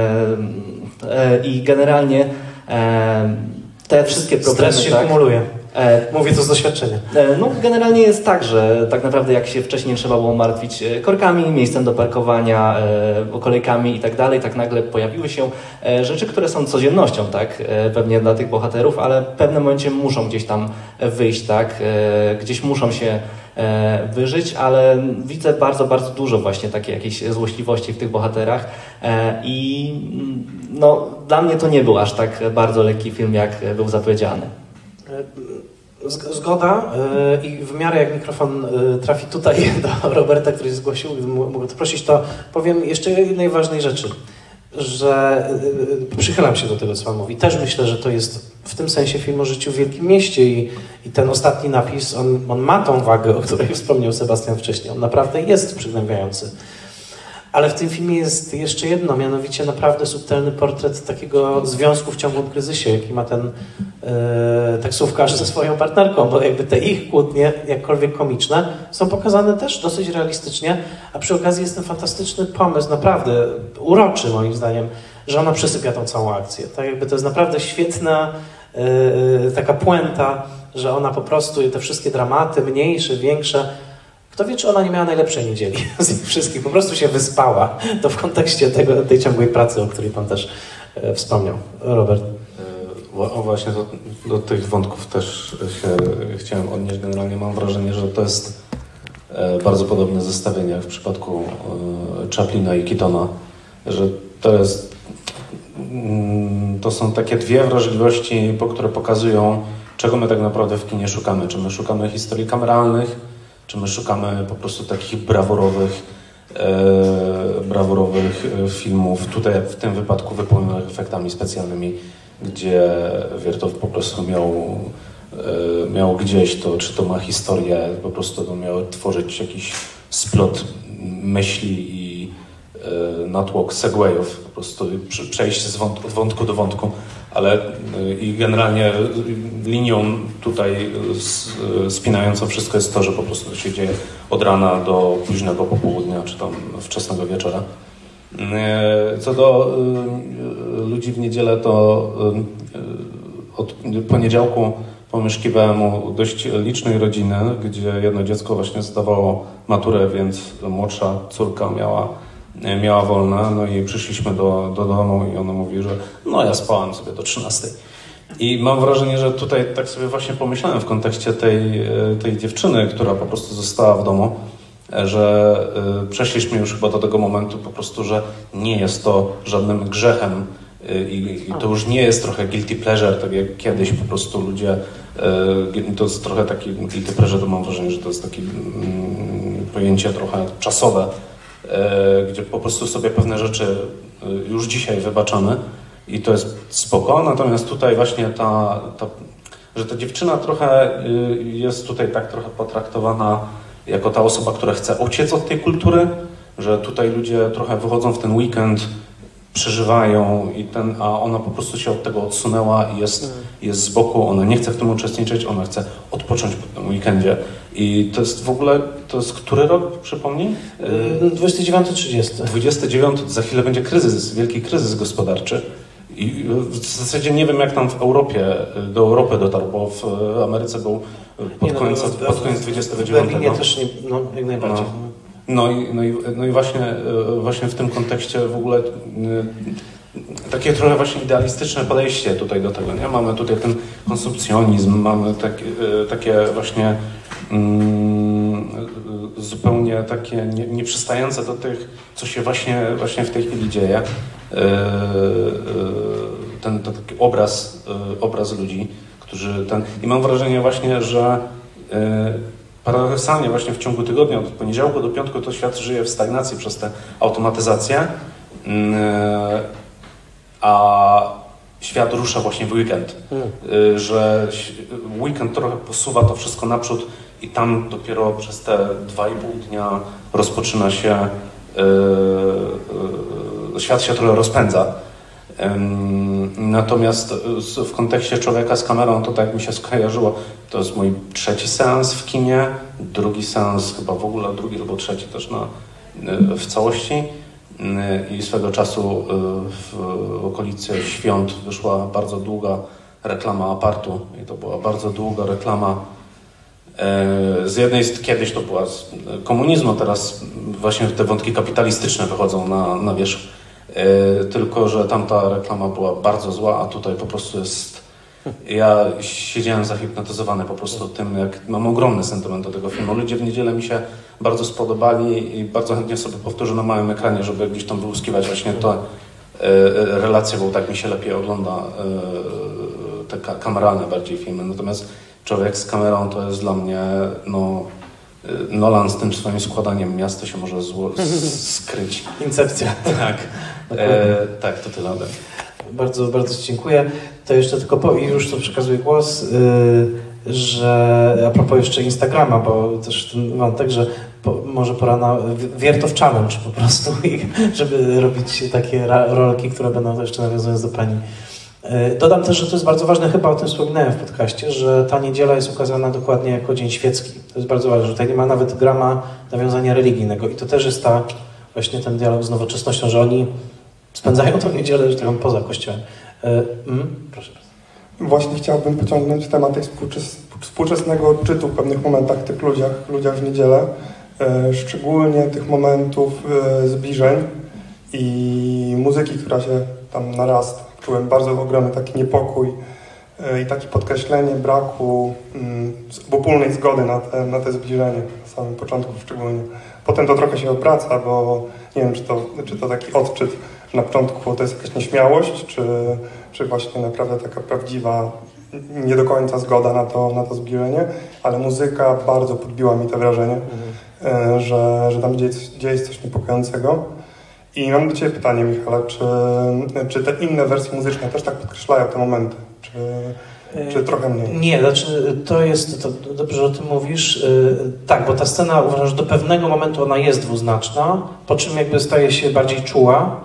e, e, i generalnie e, te wszystkie problemy... Stres się tak, kumuluje. E, Mówię to z doświadczenia. E, no generalnie jest tak, że tak naprawdę jak się wcześniej trzeba było martwić korkami, miejscem do parkowania, e, kolejkami i tak dalej, tak nagle pojawiły się e, rzeczy, które są codziennością, tak, e, pewnie dla tych bohaterów, ale w pewnym momencie muszą gdzieś tam wyjść, tak, e, gdzieś muszą się e, wyżyć, ale widzę bardzo, bardzo dużo właśnie takiej jakiejś złośliwości w tych bohaterach e, i no dla mnie to nie był aż tak bardzo lekki film, jak był zapowiedziany. Zgoda i w miarę jak mikrofon trafi tutaj do Roberta, który się zgłosił, mogę to prosić, to powiem jeszcze jednej ważnej rzeczy, że przychylam się do tego, co Pan mówi. Też myślę, że to jest w tym sensie film o życiu w wielkim mieście i, i ten ostatni napis, on, on ma tą wagę, o której wspomniał Sebastian wcześniej. On naprawdę jest przygnębiający. Ale w tym filmie jest jeszcze jedno, mianowicie naprawdę subtelny portret takiego związku w ciągłym kryzysie, jaki ma ten e, taksówkarz ze swoją partnerką, bo jakby te ich kłótnie, jakkolwiek komiczne, są pokazane też dosyć realistycznie, a przy okazji jest ten fantastyczny pomysł, naprawdę uroczy moim zdaniem, że ona przesypia tą całą akcję. Tak jakby to jest naprawdę świetna e, taka puenta, że ona po prostu te wszystkie dramaty, mniejsze, większe, kto wie, czy ona nie miała najlepszej niedzieli z nich wszystkich, po prostu się wyspała. To w kontekście tego, tej ciągłej pracy, o której Pan też e, wspomniał. Robert. O właśnie, do, do tych wątków też się chciałem odnieść. Generalnie mam wrażenie, że to jest e, bardzo podobne zestawienie jak w przypadku e, Chaplina i Keatona, że to jest mm, to są takie dwie wrażliwości, po które pokazują, czego my tak naprawdę w kinie szukamy. Czy my szukamy historii kameralnych, czy my szukamy po prostu takich brawurowych, e, brawurowych filmów, tutaj w tym wypadku wypełnionych efektami specjalnymi, gdzie Wiertow po prostu miał, e, miał gdzieś to, czy to ma historię, po prostu to miał tworzyć jakiś splot myśli i e, natłok segwayów, po prostu przejść z wątku, od wątku do wątku, ale i generalnie linią tutaj spinającą wszystko jest to, że po prostu to się dzieje od rana do późnego popołudnia, czy tam wczesnego wieczora. Co do ludzi w niedzielę, to od poniedziałku pomieszkiwałem u dość licznej rodziny, gdzie jedno dziecko właśnie zdawało maturę, więc młodsza córka miała, miała wolne, no i przyszliśmy do, do domu i ona mówi, że no ja spałam sobie do trzynastej. I mam wrażenie, że tutaj tak sobie właśnie pomyślałem w kontekście tej, tej dziewczyny, która po prostu została w domu, że przeszliśmy już chyba do tego momentu po prostu, że nie jest to żadnym grzechem i, i to już nie jest trochę guilty pleasure, tak jak kiedyś po prostu ludzie, to jest trochę taki guilty pleasure, to mam wrażenie, że to jest takie pojęcie trochę czasowe, gdzie po prostu sobie pewne rzeczy już dzisiaj wybaczamy i to jest spoko, natomiast tutaj właśnie ta, ta że ta dziewczyna trochę jest tutaj tak trochę potraktowana jako ta osoba, która chce uciec od tej kultury, że tutaj ludzie trochę wychodzą w ten weekend, przeżywają i ten, a ona po prostu się od tego odsunęła i jest, jest z boku, ona nie chce w tym uczestniczyć, ona chce odpocząć po tym weekendzie. I to jest w ogóle, to jest który rok, przypomnij? dwudziesty dziewiąty trzydziesty. dwudziesty dziewiąty, za chwilę będzie kryzys, wielki kryzys gospodarczy. I w zasadzie nie wiem, jak tam w Europie, do Europy dotarł, bo w Ameryce był pod koniec, no, pod koniec dwudziestego dziewiątego. W Berlinie też, nie, no, jak najbardziej. No. No i, no, i, no i właśnie, właśnie w tym kontekście w ogóle takie trochę właśnie idealistyczne podejście tutaj do tego, nie? Mamy tutaj ten konsumpcjonizm, mamy takie, takie właśnie mm, zupełnie takie nie, nieprzystające do tych, co się właśnie, właśnie w tej chwili dzieje. Ten, ten taki obraz, obraz ludzi, którzy ten... I mam wrażenie właśnie, że paradoksalnie właśnie w ciągu tygodnia, od poniedziałku do piątku, to świat żyje w stagnacji przez tę automatyzację, a świat rusza właśnie w weekend, hmm. że weekend trochę posuwa to wszystko naprzód i tam dopiero przez te dwa i pół dnia rozpoczyna się, świat się trochę rozpędza. Natomiast w kontekście Człowieka z kamerą, to tak mi się skojarzyło, to jest mój trzeci seans w kinie, drugi seans chyba w ogóle, drugi albo trzeci też na, w całości i swego czasu w okolicy świąt wyszła bardzo długa reklama Apartu i to była bardzo długa reklama z jednej strony, kiedyś to była z komunizmu, teraz właśnie te wątki kapitalistyczne wychodzą na, na wierzch. Tylko że tamta reklama była bardzo zła, a tutaj po prostu jest... Ja siedziałem zahipnotyzowany po prostu tym, jak mam ogromny sentyment do tego filmu. Ludzie w niedzielę mi się bardzo spodobali i bardzo chętnie sobie powtórzę na małym ekranie, żeby gdzieś tam wyłuskiwać właśnie te relacje, bo tak mi się lepiej ogląda te kameralne bardziej filmy. Natomiast Człowiek z kamerą to jest dla mnie, no... Nolan z tym swoim składaniem miasto się może zło, skryć. Incepcja. Tak, e, tak, to tyle. Bardzo, bardzo Ci dziękuję. To jeszcze tylko po, i już to przekazuję głos, yy, że a propos jeszcze Instagrama, bo też ten wątek, że po, może pora na Wiertow Challenge po prostu, i, żeby robić takie rolki, które będą jeszcze nawiązując do Pani. Dodam też, że to jest bardzo ważne, chyba o tym wspominałem w podcaście, że ta niedziela jest ukazana dokładnie jako dzień świecki. To jest bardzo ważne, że tutaj nie ma nawet grama nawiązania religijnego i to też jest ta, właśnie ten dialog z nowoczesnością, że oni spędzają tę niedzielę, że tak poza kościołem. Mm, proszę bardzo. Właśnie chciałbym pociągnąć temat tej współczesnego odczytu w pewnych momentach tych ludziach, ludziach w niedzielę, szczególnie tych momentów zbliżeń i muzyki, która się tam narasta. Czułem bardzo ogromny taki niepokój i takie podkreślenie braku mm, obopólnej zgody na te, na te zbliżenie, na samym początku szczególnie. Potem to trochę się obraca, bo nie wiem, czy to, czy to taki odczyt, że na początku to jest jakaś nieśmiałość, czy, czy właśnie naprawdę taka prawdziwa, nie do końca zgoda na to, na to zbliżenie, ale muzyka bardzo podbiła mi to wrażenie, mhm. że, że tam dzieje, dzieje się coś niepokojącego. I mam do Ciebie pytanie, Michale, czy, czy te inne wersje muzyczne też tak podkreślają te momenty, czy, czy trochę mniej? Nie, znaczy to jest, to dobrze, że o tym mówisz, tak, bo ta scena, uważam, że do pewnego momentu ona jest dwuznaczna, po czym jakby staje się bardziej czuła,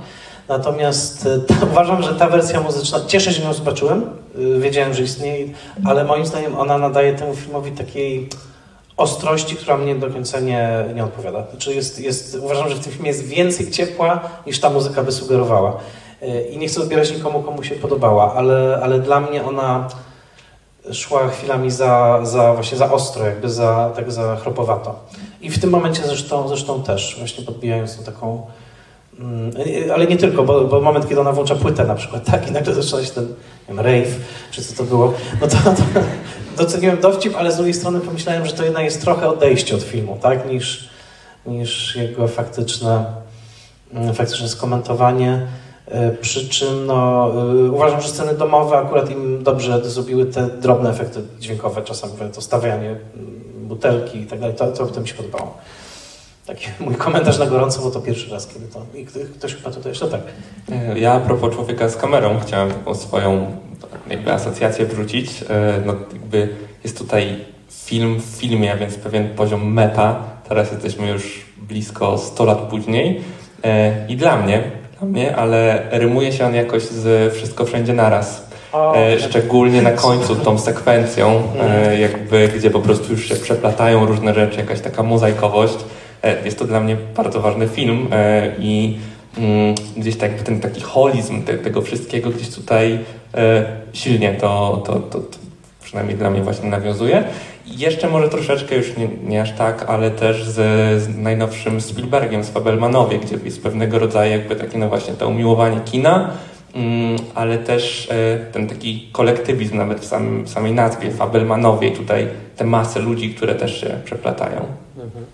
Natomiast ta, uważam, że ta wersja muzyczna, cieszę się, że ją zobaczyłem, wiedziałem, że istnieje, ale moim zdaniem ona nadaje temu filmowi takiej ostrości, która mnie do końca nie, nie odpowiada. Znaczy jest, jest, uważam, że w tym filmie jest więcej ciepła, niż ta muzyka by sugerowała. I nie chcę odbierać nikomu, komu się podobała, ale, ale dla mnie ona szła chwilami za, za, właśnie za ostro, jakby za, tak za chropowato. I w tym momencie zresztą, zresztą też, właśnie podbijając tą taką... Ale nie tylko, bo, bo moment, kiedy ona włącza płytę na przykład, tak, i nagle zaczyna się ten, nie wiem, rave, czy co to było, no to, to doceniłem dowcip, ale z drugiej strony pomyślałem, że to jednak jest trochę odejście od filmu, tak, niż, niż jego faktyczne, faktyczne skomentowanie. Przy czym no, uważam, że sceny domowe akurat im dobrze zrobiły te drobne efekty dźwiękowe, czasami to stawianie butelki i tak dalej, to, to, to mi się podobało. Taki mój komentarz na gorąco, bo to pierwszy raz, kiedy to... I ktoś chyba tutaj jeszcze tak. Ja a propos Człowieka z kamerą chciałem taką swoją jakby asocjację wrzucić. No, jakby jest tutaj film w filmie, a więc pewien poziom meta. Teraz jesteśmy już blisko sto lat później. I dla mnie, dla mnie, ale rymuje się on jakoś z Wszystko Wszędzie Naraz. O, szczególnie na końcu tą sekwencją, jakby, gdzie po prostu już się przeplatają różne rzeczy, jakaś taka mozaikowość. Jest to dla mnie bardzo ważny film i gdzieś tak jakby ten taki holizm te, tego wszystkiego gdzieś tutaj silnie to, to, to, to przynajmniej dla mnie właśnie nawiązuje. I jeszcze może troszeczkę, już nie, nie aż tak, ale też z, z najnowszym Spielbergiem, z Fabelmanowie, gdzie jest pewnego rodzaju jakby takie no właśnie to umiłowanie kina, ale też ten taki kolektywizm nawet w samym, samej nazwie, Fabelmanowie, i tutaj te masy ludzi, które też się przeplatają. Mhm.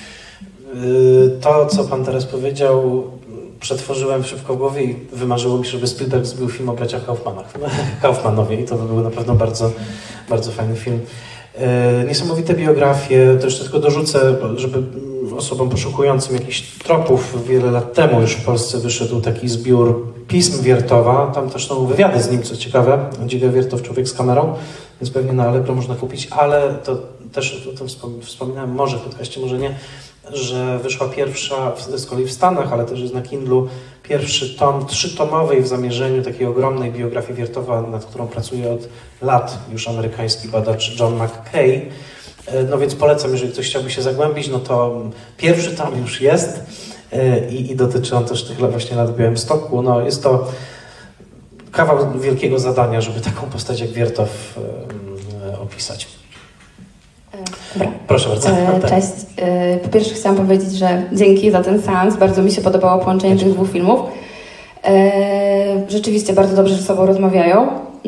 To, co pan teraz powiedział, przetworzyłem szybko w głowie i wymarzyło mi się, żeby Spielberg zrobił film o braciach Kaufmanach, Kaufmanowie, i to by był na pewno bardzo, bardzo fajny film. Niesamowite biografie, to jeszcze tylko dorzucę, żeby osobom poszukującym jakichś tropów, wiele lat temu już w Polsce wyszedł taki zbiór pism Wiertowa, tam też są wywiady z nim, co ciekawe, Dziewięć Wiertow, Człowiek z kamerą, więc pewnie na Allegro można kupić, ale to też o tym wspominałem, może w podcaście, może nie, że wyszła pierwsza, z kolei w Stanach, ale też jest na Kindlu, pierwszy tom, trzytomowej w zamierzeniu takiej ogromnej biografii Wiertowa, nad którą pracuje od lat już amerykański badacz John McKay. No więc polecam, jeżeli ktoś chciałby się zagłębić, no to pierwszy tom już jest i, i dotyczy on też tych właśnie lat w Białymstoku. No jest to kawał wielkiego zadania, żeby taką postać jak Wiertow opisać. Dobra. Proszę bardzo. Cześć. Po pierwsze chciałam powiedzieć, że dzięki za ten seans. Bardzo mi się podobało połączenie tych dwóch filmów. Rzeczywiście bardzo dobrze ze sobą rozmawiają.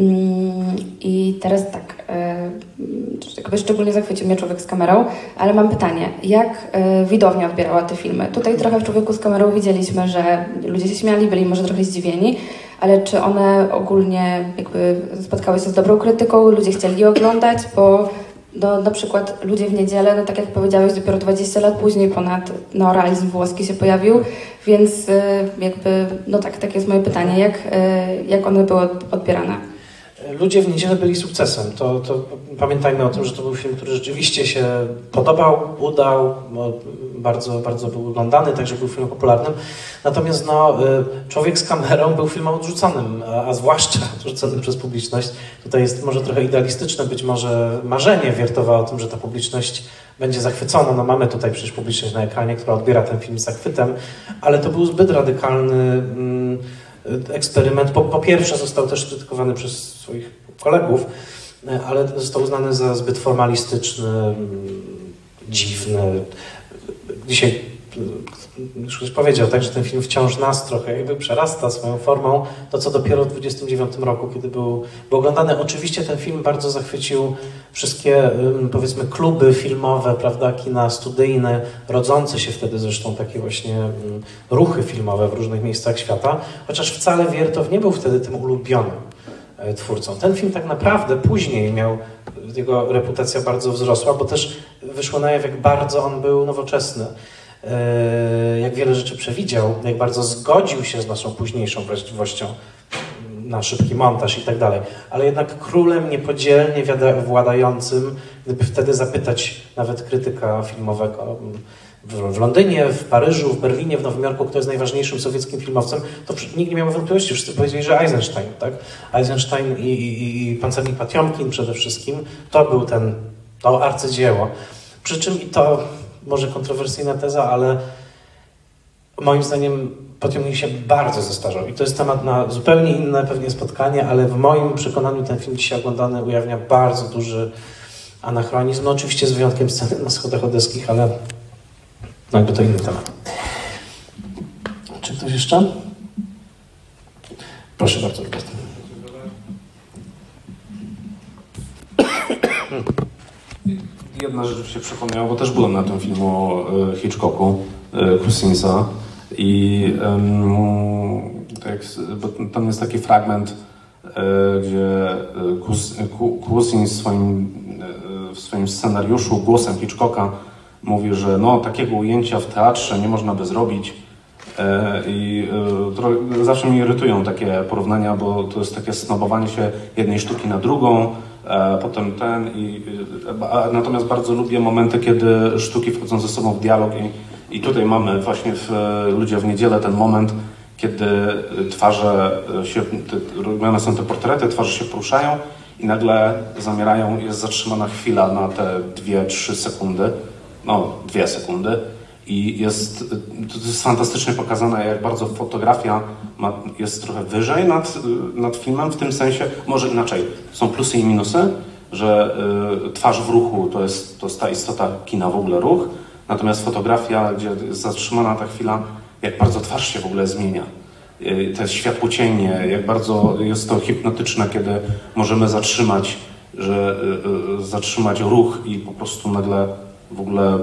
I teraz tak, jakby szczególnie zachwycił mnie Człowiek z kamerą, ale mam pytanie, jak widownia odbierała te filmy? Tutaj trochę w Człowieku z kamerą widzieliśmy, że ludzie się śmiali, byli może trochę zdziwieni, ale czy one ogólnie jakby spotkały się z dobrą krytyką, ludzie chcieli je oglądać, bo no, na przykład Ludzie w niedzielę, no tak jak powiedziałeś, dopiero dwadzieścia lat później ponad neorealizm włoski się pojawił, więc jakby, no tak, takie jest moje pytanie, jak, jak one były odbierane? Ludzie w niedzielę byli sukcesem. To, to pamiętajmy o tym, że to był film, który rzeczywiście się podobał, udał, no, bardzo, bardzo był oglądany, także był filmem popularnym. Natomiast no, Człowiek z kamerą był filmem odrzuconym, a, a zwłaszcza odrzuconym przez publiczność. Tutaj jest może trochę idealistyczne być może marzenie Wiertowa o tym, że ta publiczność będzie zachwycona. No mamy tutaj przecież publiczność na ekranie, która odbiera ten film z zachwytem, ale to był zbyt radykalny mm, eksperyment. Po, po pierwsze został też krytykowany przez swoich kolegów, ale został uznany za zbyt formalistyczny, dziwny. Dzisiaj już ktoś powiedział, tak, że ten film wciąż nas trochę jakby przerasta swoją formą, to co dopiero w dwudziestym dziewiątym roku, kiedy był, był oglądany. Oczywiście ten film bardzo zachwycił wszystkie, powiedzmy, kluby filmowe, prawda, kina studyjne, rodzące się wtedy zresztą takie właśnie ruchy filmowe w różnych miejscach świata, chociaż wcale Wiertow nie był wtedy tym ulubionym twórcą. Ten film tak naprawdę później miał, jego reputacja bardzo wzrosła, bo też wyszło na jaw, jak bardzo on był nowoczesny. Jak wiele rzeczy przewidział, jak bardzo zgodził się z naszą późniejszą wrażliwością na szybki montaż i tak dalej. Ale jednak królem niepodzielnie władającym, gdyby wtedy zapytać nawet krytyka filmowego, w, w Londynie, w Paryżu, w Berlinie, w Nowym Jorku, kto jest najważniejszym sowieckim filmowcem, to nikt nie miał wątpliwości, wszyscy powiedzieli, że Eisenstein, tak? Eisenstein i, i, i Pancernik Patiomkin przede wszystkim, to był ten, to arcydzieło. Przy czym i to może kontrowersyjna teza, ale moim zdaniem Patiomkin się bardzo zestarzał i to jest temat na zupełnie inne pewnie spotkanie, ale w moim przekonaniu ten film dzisiaj oglądany ujawnia bardzo duży anachronizm, no oczywiście z wyjątkiem sceny na schodach odeskich, ale no jakby to inny temat. Czy ktoś jeszcze? Proszę bardzo, Robert. Jedna rzecz się przypomniała, bo też byłem na tym filmu o Hitchcocku, Cousinsa i um, tak, bo tam jest taki fragment, gdzie Cousins w swoim, w swoim scenariuszu głosem Hitchcocka mówi, że no, takiego ujęcia w teatrze nie można by zrobić i zawsze mnie irytują takie porównania, bo to jest takie snobowanie się jednej sztuki na drugą, potem ten i natomiast bardzo lubię momenty, kiedy sztuki wchodzą ze sobą w dialog i, i tutaj mamy właśnie w Ludzie w niedzielę ten moment, kiedy twarze się, robione są te portrety, twarze się poruszają i nagle zamierają, jest zatrzymana chwila na te dwie, trzy sekundy, no dwie sekundy i jest, to jest fantastycznie pokazane, jak bardzo fotografia ma, jest trochę wyżej nad, nad filmem, w tym sensie, może inaczej, są plusy i minusy, że y, twarz w ruchu to jest, to jest ta istota kina, w ogóle ruch, natomiast fotografia, gdzie jest zatrzymana ta chwila, jak bardzo twarz się w ogóle zmienia. To światłocienie, jak bardzo jest to hipnotyczne, kiedy możemy zatrzymać, że, zatrzymać ruch i po prostu nagle w ogóle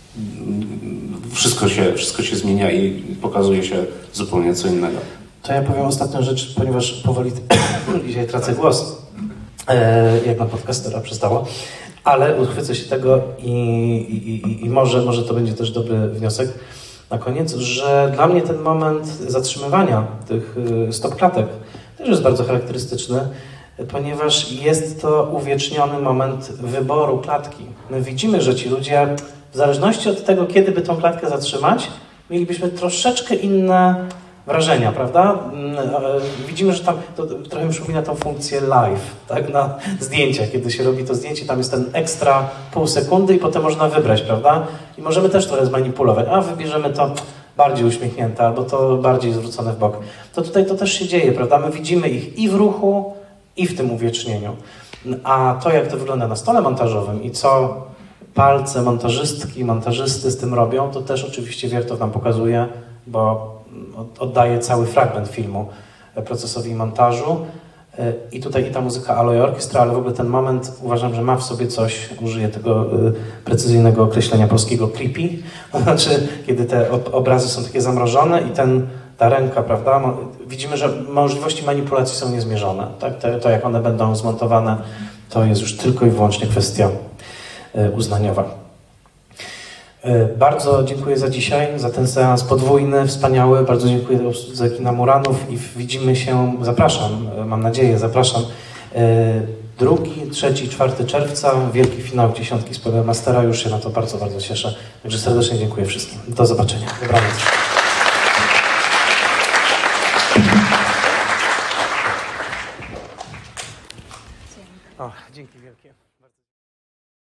wszystko się, wszystko się zmienia i pokazuje się zupełnie co innego. To ja powiem ostatnią rzecz, ponieważ powoli dzisiaj tracę głos, jak na podcastera przystało, ale uchwycę się tego i, i, i może, może to będzie też dobry wniosek na koniec, że dla mnie ten moment zatrzymywania tych stopklatek też jest bardzo charakterystyczny, ponieważ jest to uwieczniony moment wyboru klatki. My widzimy, że ci ludzie, w zależności od tego, kiedy by tą klatkę zatrzymać, mielibyśmy troszeczkę inne wrażenia, prawda? Widzimy, że tam to trochę mi przypomina tą funkcję live, tak? Na zdjęciach, kiedy się robi to zdjęcie, tam jest ten ekstra pół sekundy i potem można wybrać, prawda? I możemy też trochę zmanipulować, a wybierzemy to bardziej uśmiechnięte, albo to bardziej zwrócone w bok. To tutaj to też się dzieje, prawda? My widzimy ich i w ruchu, i w tym uwiecznieniu. A to, jak to wygląda na stole montażowym i co palce montażystki, montażysty z tym robią, to też oczywiście Wiertow nam pokazuje, bo oddaje cały fragment filmu procesowi montażu. I tutaj i ta muzyka Alloy Orchestra, ale w ogóle ten moment uważam, że ma w sobie coś, użyję tego precyzyjnego określenia polskiego, creepy. To znaczy, kiedy te obrazy są takie zamrożone i ten, ta ręka, prawda, widzimy, że możliwości manipulacji są niezmierzone. Tak? To, to jak one będą zmontowane, to jest już tylko i wyłącznie kwestia uznaniowa. Bardzo dziękuję za dzisiaj, za ten seans podwójny, wspaniały. Bardzo dziękuję za kina Muranów i widzimy się, zapraszam, mam nadzieję, zapraszam. Drugi, trzeci, czwarty czerwca, wielki finał dziesiątki Spoilermastera. Już się na to bardzo, bardzo cieszę. Także serdecznie dziękuję wszystkim. Do zobaczenia. Dobranoc. O, dzięki wielkie.